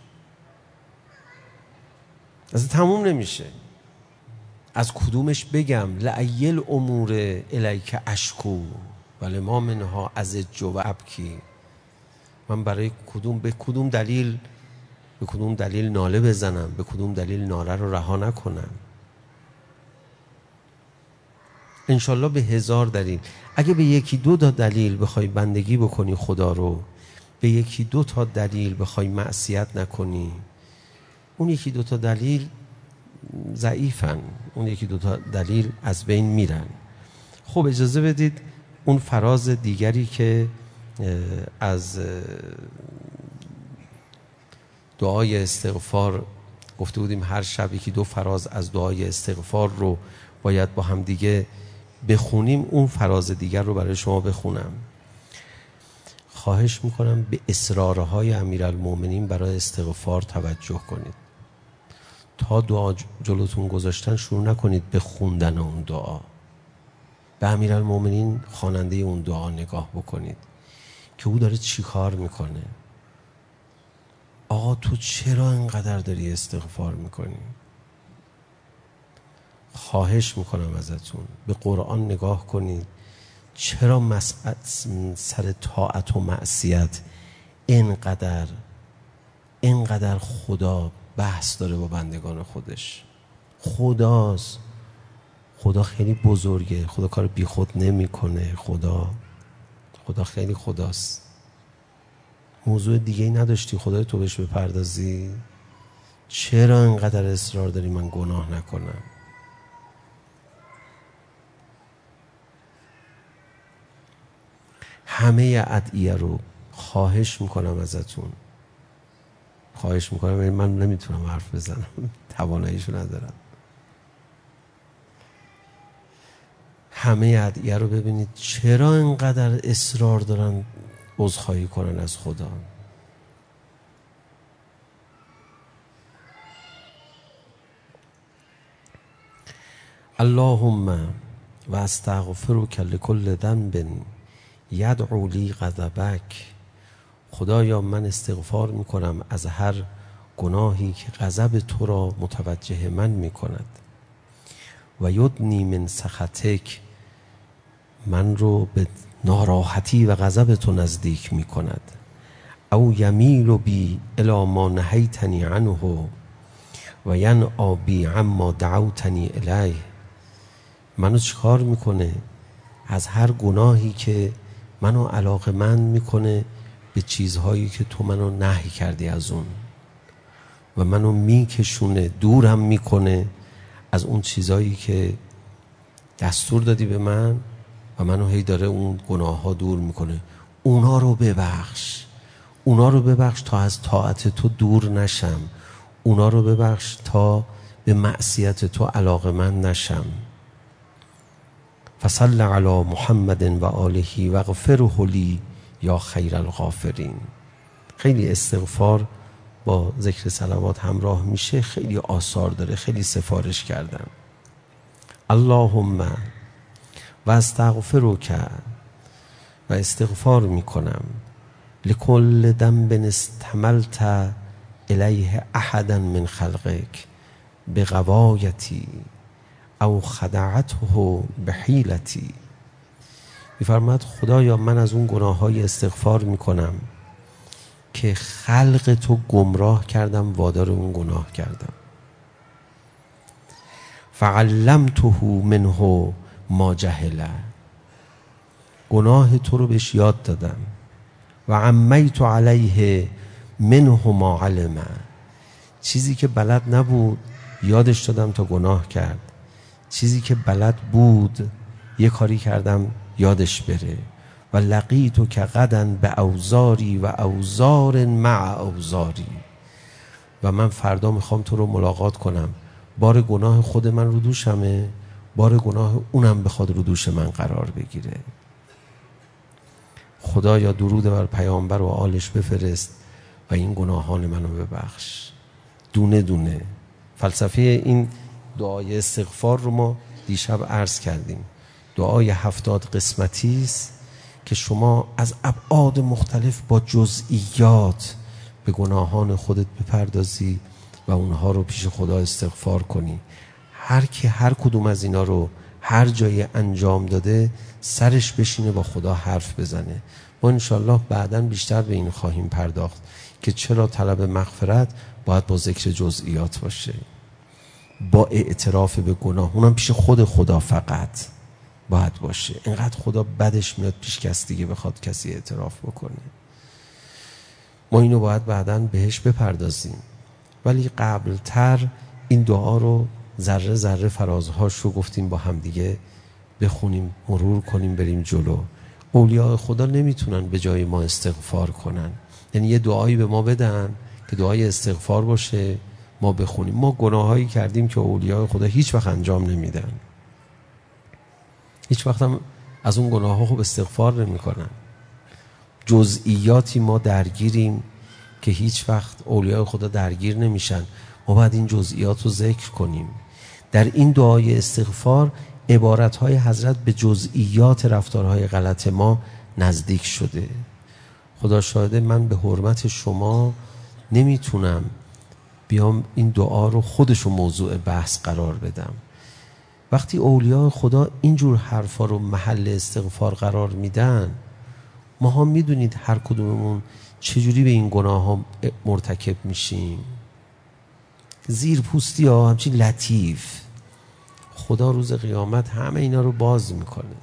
Speaker 2: از تموم نمیشه. از کدومش بگم؟ لعیل امور الیک اشکو ولی ما منها از جو و ابکی. من برای به کدوم دلیل ناله بزنم، به کدوم دلیل ناله رو رها نکنم؟ انشالله به 1000 دلیل. اگه به 1-2 تا دلیل بخوای بندگی بکنی خدا رو، به 1-2 تا دلیل بخوای معصیت نکنی، اون 1-2 تا دلیل ضعیفن، اون 1-2 تا دلیل از بین میرن. خب اجازه بدید اون فراز دیگری که از دعای استغفار گفته بودیم هر شب 1-2 فراز از دعای استغفار رو باید با هم دیگه بخونیم، اون فراز دیگر رو برای شما بخونم. خواهش میکنم به اصرارهای امیرالمومنین برای استغفار توجه کنید. تا دعا جلوتون گذاشتن شروع نکنید به خوندن اون دعا. به امیرالمومنین خواننده اون دعا نگاه بکنید که او داره چی کار میکنه. آقا تو چرا اینقدر داری استغفار میکنی؟ خواهش میکنم ازتون به قرآن نگاه کنید. چرا سر طاعت و معصیت اینقدر خدا بحث داره با بندگان خودش؟ خداست، خدا خیلی بزرگه، خدا کار بی خود نمی کنه، خدا خیلی خداست. موضوع دیگه ای نداشتی خدای تو بهش بپردازی؟ چرا اینقدر اصرار داری من گناه نکنم؟ همه ادعیه رو خواهش میکنم ازتون، خواهش میکنم، من نمیتونم حرف بزنم، تواناییشو ندارم. همه ادعیه رو ببینید چرا اینقدر اصرار دارن عذرخواهی کنن از خدا. اللهم و استغفرک لکل ذنب یدعو لی غضبک. خدایا من استغفار میکنم از هر گناهی که غضب تو را متوجه من میکند. و یدنی من سخطک، من رو به ناراحتی و غضب تو نزدیک میکند. او یمیل بی الی ما نهیتنی عنه و ینأ بی عما دعوتنی الیه. منو چیکار میکنه؟ از هر گناهی که منو علاقه‌مند میکنه به چیزهایی که تو منو نهی کردی از اون، و منو میکشونه، دورم میکنه از اون چیزهایی که دستور دادی به من و منو هی داره اون گناه ها دور میکنه. اونا رو ببخش تا از طاعت تو دور نشم، اونا رو ببخش تا به معصیت تو علاقه‌مند نشم. فصل علی محمد و آله و اغفره لی یا خیر الغافرین. خیلی استغفار با ذکر صلوات همراه میشه، خیلی آثار داره، خیلی سفارش کردم. اللهم و استغفرک، و استغفار میکنم لکل ذنب استعملت الیه احدا من خلقک بغوایتی او خدعته بحیلتی. میفرماد خدایا من از اون گناههای استغفار میکنم که خلق تو گمراه کردم، وادار اون گناه کردم. فعلمته منه ما جهله، گناه تو رو بهش یاد دادم. و عمیت علیه منه ما علمه، چیزی که بلد نبود یادش دادم تا گناه کرد، چیزی که بلد بود یه کاری کردم یادش بره. و لقیتو که غدن به اوزاری و اوزار مع اوزاری، و من فردا میخوام تو رو ملاقات کنم، بار گناه خود من رو دوشمه، بار گناه اونم بخواد رو دوش من قرار بگیره. خدایا درود بر پیامبر و آلش بفرست و این گناهان منو ببخش دونه دونه. فلسفه این دعای استغفار رو ما دیشب عرض کردیم. دعای 70 قسمتی است که شما از ابعاد مختلف با جزئیات به گناهان خودت بپردازی و اونها رو پیش خدا استغفار کنی. هر کی هر کدوم از اینا رو هر جایی انجام داده سرش بشینه با خدا حرف بزنه. ما انشالله بعداً بیشتر به این خواهیم پرداخت که چرا طلب مغفرت باید با ذکر جزئیات باشه، با اعتراف به گناه، اونم پیش خود خدا فقط، باید باشه. اینقدر خدا بدش میاد پیش کس دیگه بخواد کسی اعتراف بکنه. ما اینو باید بعداً بهش بپردازیم، ولی قبلتر این دعا رو ذره ذره فرازهاش رو گفتیم با هم دیگه بخونیم، مرور کنیم، بریم جلو. اولیاء خدا نمیتونن به جای ما استغفار کنن. یعنی یه دعایی به ما بدن که دعای استغفار باشه، ما بخونیم. ما گناهایی کردیم که اولیاء خدا هیچ وقت انجام نمیدن. هیچ وقت هم از اون گناه ها خوب استغفار نمی کنن. جزئیاتی ما درگیریم که هیچ وقت اولیاء خدا درگیر نمیشن. ما باید این جزئیات رو ذکر کنیم. در این دعای استغفار عبارتهای حضرت به جزئیات رفتارهای غلط ما نزدیک شده. خدا شاهده من به حرمت شما نمیتونم بیام این دعا رو خودشو موضوع بحث قرار بدم. وقتی اولیاء خدا اینجور حرفا رو محل استغفار قرار میدن، ما هم میدونید هر کدوممون چجوری به این گناه ها مرتکب میشیم. زیر پوستی ها همچین لطیف. خدا روز قیامت همه اینا رو باز میکنه.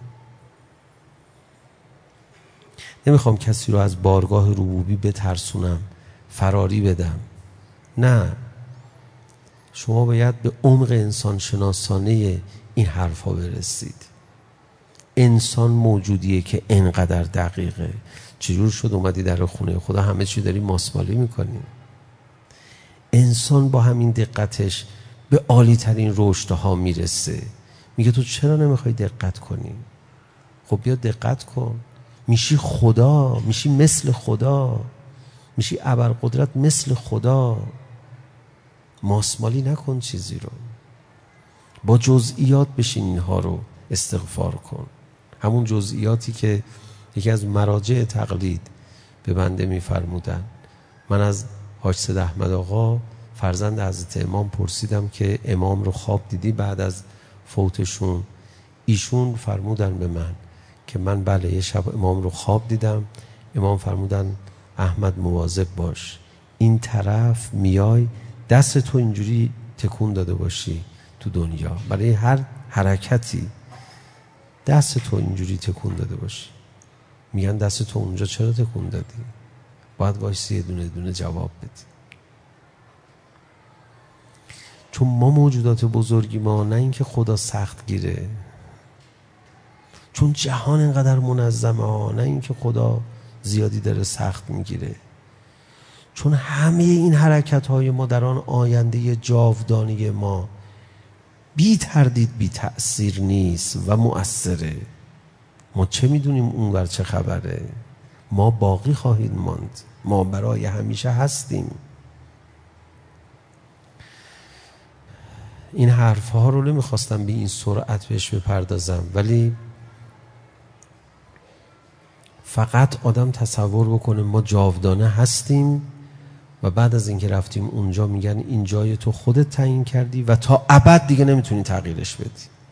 Speaker 2: نمیخوام کسی رو از بارگاه ربوبی بترسونم، فراری بدم. نه، شما باید به عمق انسان شناسانه این حرفا برسید. انسان موجودیه که انقدر دقیقه. چجور شد اومدی در خونه خدا همه چی داری ماسمالی میکنی؟ انسان با همین دقتش به عالی ترین رشدها میرسه. میگه تو چرا نمیخوای دقت کنی؟ خب بیا دقت کن. میشی خدا، میشی مثل خدا، میشی ابرقدرت مثل خدا. ماسمالی نکن چیزی رو. با جزئیات بشین اینها رو استغفار کن. همون جزئیاتی که یکی از مراجع تقلید به بنده میفرمودن. من از حاج سید احمد آقا فرزند حضرت امام پرسیدم که امام رو خواب دیدی بعد از فوتشون؟ ایشون فرمودن به من که من بله یه شب امام رو خواب دیدم. امام فرمودن احمد مواظب باش، این طرف میای دست تو اینجوری تکون داده باشی تو دنیا، برای هر حرکتی دست تو اینجوری تکون داده باشی. میگن دست تو اونجا چرا تکون دادی؟ باید وایسی یه دونه دونه جواب بدی. چون ما موجودات بزرگی ما، نه اینکه خدا سخت گیره، چون جهان اینقدر منظمه ها، نه اینکه خدا زیادی داره سخت میگیره. چون همه این حرکت های ما در آن آینده جاودانی ما بی تردید بی تأثیر نیست و مؤثره. ما چه میدونیم اونور چه خبره؟ ما باقی خواهید ماند، ما برای همیشه هستیم. این حرف ها رو نمیخواستم به این سرعت بهش بپردازم، ولی فقط آدم تصور بکنه ما جاودانه هستیم و بعد از اینکه رفتیم اونجا میگن این جای تو خودت تعیین کردی و تا ابد دیگه نمیتونی تغییرش بدی.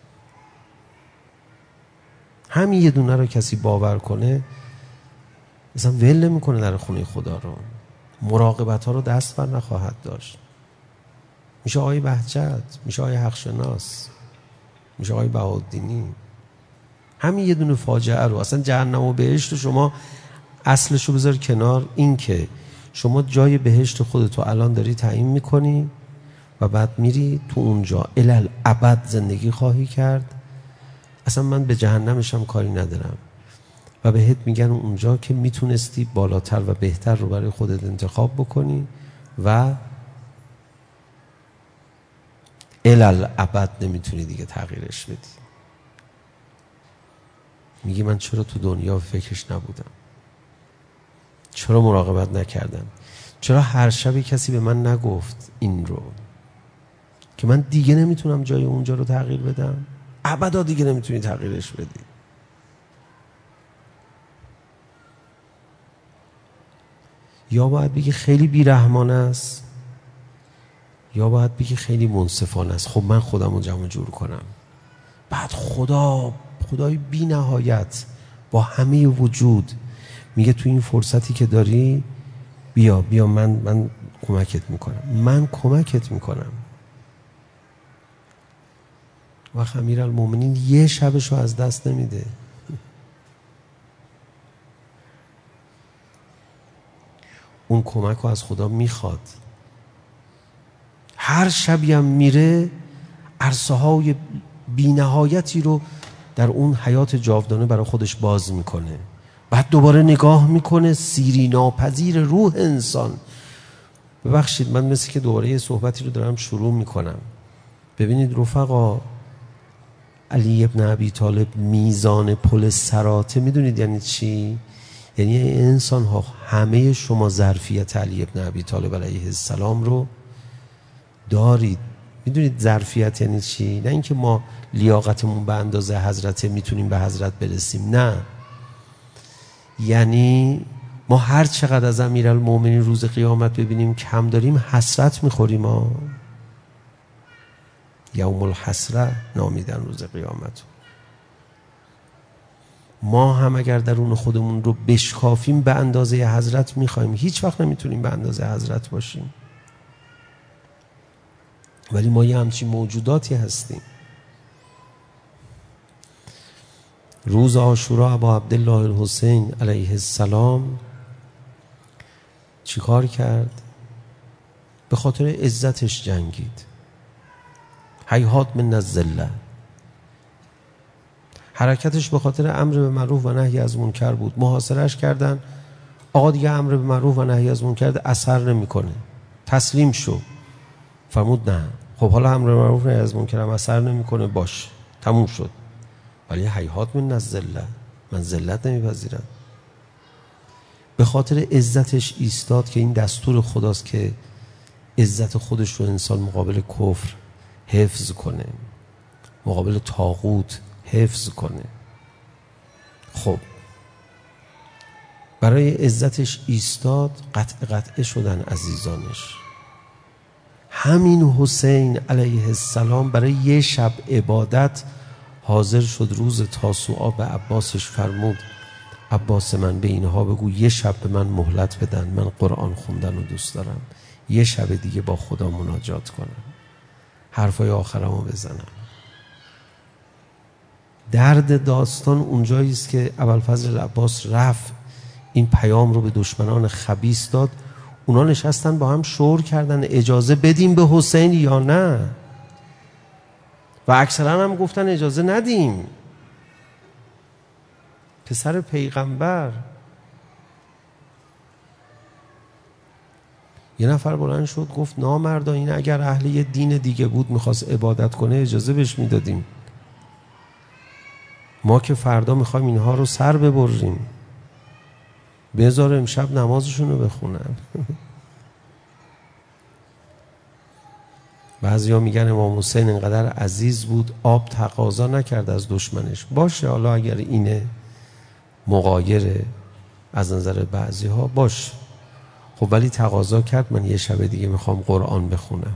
Speaker 2: همین یه دونه رو کسی باور کنه مثلا ول نمیکنه در خونه خدا رو، مراقبت ها رو دست بر نخواهد داشت. میشه آقای بهجت، میشه آقای حقشناس، میشه آقای بهاءالدینی. همین یه دونه فاجعه رو، اصلا جهنم و بهشت رو شما اصلش رو بذار کنار، این که شما جای بهشت خودتو الان داری تعیین میکنی و بعد میری تو اونجا الالعبد زندگی خواهی کرد. اصلا من به جهنمش هم کاری ندارم و بهت میگن اونجا که میتونستی بالاتر و بهتر رو برای خودت انتخاب بکنی و الالعبد نمیتونی دیگه تغییرش بدی. میگی من چرا تو دنیا فکرش نبودم؟ چرا مراقبت نکردم؟ چرا هر شبی کسی به من نگفت این رو که من دیگه نمیتونم جای اونجا رو تغییر بدم؟ ابدا دیگه نمیتونی تغییرش بدی. یا باید بگی خیلی بیرحمانه است یا باید بگی خیلی منصفانه است. خب من خودم رو جمع جور کنم. بعد خدای بی نهایت با همه وجود میگه تو این فرصتی که داری بیا من کمکت میکنم. من کمکت میکنم. و امیرالمومنین یه شبش رو از دست نمیده. اون کمک رو از خدا میخواد. هر شبی هم میره عرصه های بی نهایتی رو در اون حیات جاودانه برای خودش باز میکنه. بعد دوباره نگاه میکنه، سیری ناپذیر روح انسان. ببخشید من مثل که دوباره یه صحبتی رو دارم شروع میکنم. ببینید رفقا، علی ابن ابی طالب میزان پل صراطه میدونید یعنی چی؟ یعنی انسان ها همه شما ظرفیت علی ابن ابی طالب علیه السلام رو دارید. میدونید ظرفیت یعنی چی؟ نه اینکه ما لیاقتمون به اندازه حضرت میتونیم به حضرت برسیم، نه، یعنی ما هر چقدر از امیرالمومنین روز قیامت ببینیم کم داریم حسرت میخوریم. ما یوم الحسره نامیدن روز قیامت. ما هم اگر درون خودمون رو بشکافیم به اندازه حضرت میخوایم، هیچ وقت نمیتونیم به اندازه حضرت باشیم، ولی ما یه همچین موجوداتی هستیم. روز عاشورا ابا عبدالله الحسین علیه السلام چی کار کرد؟ به خاطر عزتش جنگید. هیهات من الذله. حرکتش به خاطر امر به معروف و نهی از منکر بود. محاصرهش کردن، آقا دیگه امر به معروف و نهی از منکر اثر نمیکنه، تسلیم شو. فرمود نه، خب حالا امر به معروف و نهی از منکر هم اثر نمیکنه، باش تموم شد، ولی هیهات من الذله، من ذلت نمیپذیرم. به خاطر عزتش ایستاد که این دستور خداست که عزت خودش رو انسان مقابل کفر حفظ کنه، مقابل طاغوت حفظ کنه. خب برای عزتش ایستاد، قطعه شدن عزیزانش. همین حسین علیه السلام برای یه شب عبادت حاضر شد. روز تاسوعا به عباسش فرمود عباس من به اینها بگو یه شب به من مهلت بدن، من قرآن خوندن رو دوست دارم، یه شب دیگه با خدا مناجات کنم، حرفای آخرمو بزنم. درد داستان اونجایی است که ابوالفضل عباس رفت این پیام رو به دشمنان خبیث داد. اونا نشستن با هم شور کردن اجازه بدیم به حسین یا نه، و اکثرا هم گفتن اجازه ندیم. پسر پیغمبر. یه نفر بلند شد گفت نامردا، این اگر اهل یه دین دیگه بود میخواست عبادت کنه اجازه بهش میدادیم، ما که فردا میخوایم اینها رو سر ببریم، بذار امشب نمازشون رو بخونن. بعضیا میگن امام حسین انقدر عزیز بود آب تقاضا نکرد از دشمنش. باشه، حالا اگر اینه مغایره از نظر بعضی ها باش، خب ولی تقاضا کرد من یه شب دیگه میخوام قرآن بخونم.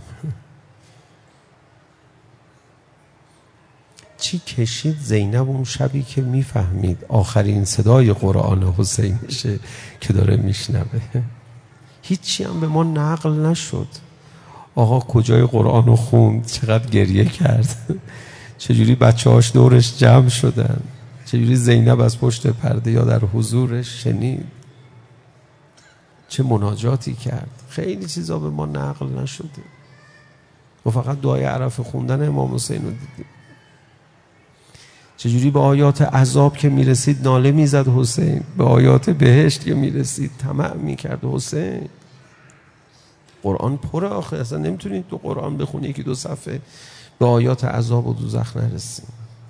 Speaker 2: چی کشید زینب اون شبی که میفهمید آخرین صدای قرآن حسینشه که داره میشنوه. هیچی هم به ما نقل نشد. آقا کجای قرآن رو خوند، چقدر گریه کرد، چجوری بچه هاش دورش جمع شدن، چجوری زینب از پشت پرده یا در حضورش شنید، چه مناجاتی کرد. خیلی چیزا به ما نقل نشده. ما فقط دعای عرفه خوندن امام حسین رو دیدیم. چجوری به آیات عذاب که میرسید ناله میزد حسین، به آیات بهشت که میرسید طمع میکرد حسین. قرآن پر آخه، اصلا نمیتونید تو قرآن بخونی یکی دو صفحه به آیات عذاب و دوزخ نرسید.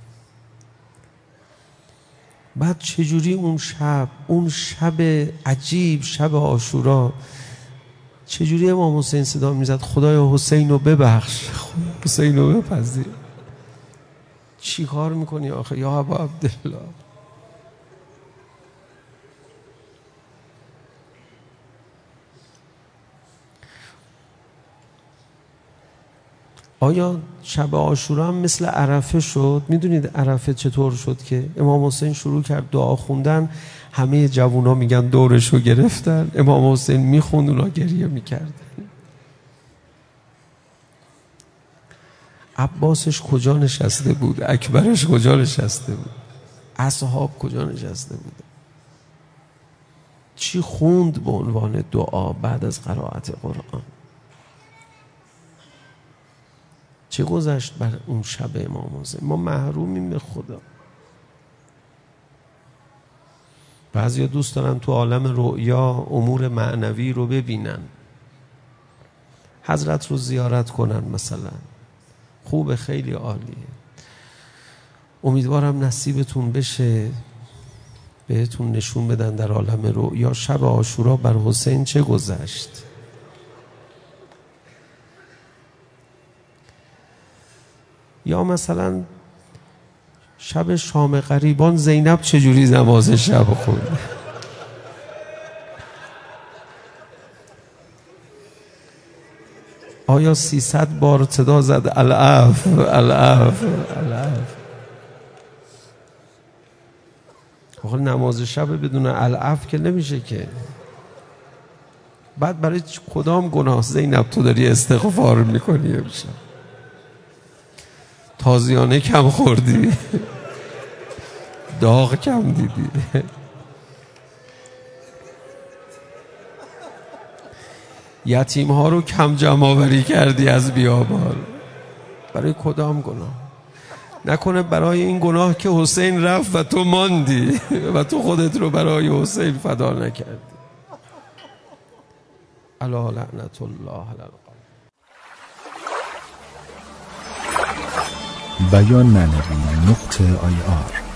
Speaker 2: بعد چجوری اون شب عجیب، شب عاشورا، چجوری امام حسین صدا میزد خدایا حسین رو ببخش، حسین رو بپذیر. چی کار میکنی آخه یا ابا عبدالله؟ آیا شب عاشورا هم مثل عرفه شد؟ میدونید عرفه چطور شد که امام حسین شروع کرد دعا خوندن، همه جوونا میگن دورشو گرفتن، امام حسین میخوند اونا گریه میکردن. عباسش کجا نشسته بود، اکبرش کجا نشسته بود، اصحاب کجا نشسته بود، چی خوند به عنوان دعا بعد از قرائت قرآن، چه گذشت بر اون شب امام حسین. ما محرومیم به خدا. بعضیا دوست دارن تو عالم رؤیا امور معنوی رو ببینن، حضرت رو زیارت کنن مثلا، خوبه، خیلی عالیه، امیدوارم نصیبتون بشه بهتون نشون بدن در عالم رؤیا شب عاشورا بر حسین چه گذشت. یا مثلا شب شام غریبان زینب چجوری نماز شب خوند. آیا 300 بار صدا زد العف العف العف؟ آخه نماز شب بدون العف که نمیشه که. بعد برای کدام گناه زینب تو داری استغفار میکنی امشب؟ تازیانه کم خوردی؟ داغ کم دیدی؟ یتیم ها رو کم جمع آوری کردی از بیابان؟ برای کدام گناه؟ نکنه برای این گناه که حسین رفت و تو ماندی و تو خودت رو برای حسین فدا نکردی. الا لعنت الله علی القوم.
Speaker 3: بیان معنوی .ir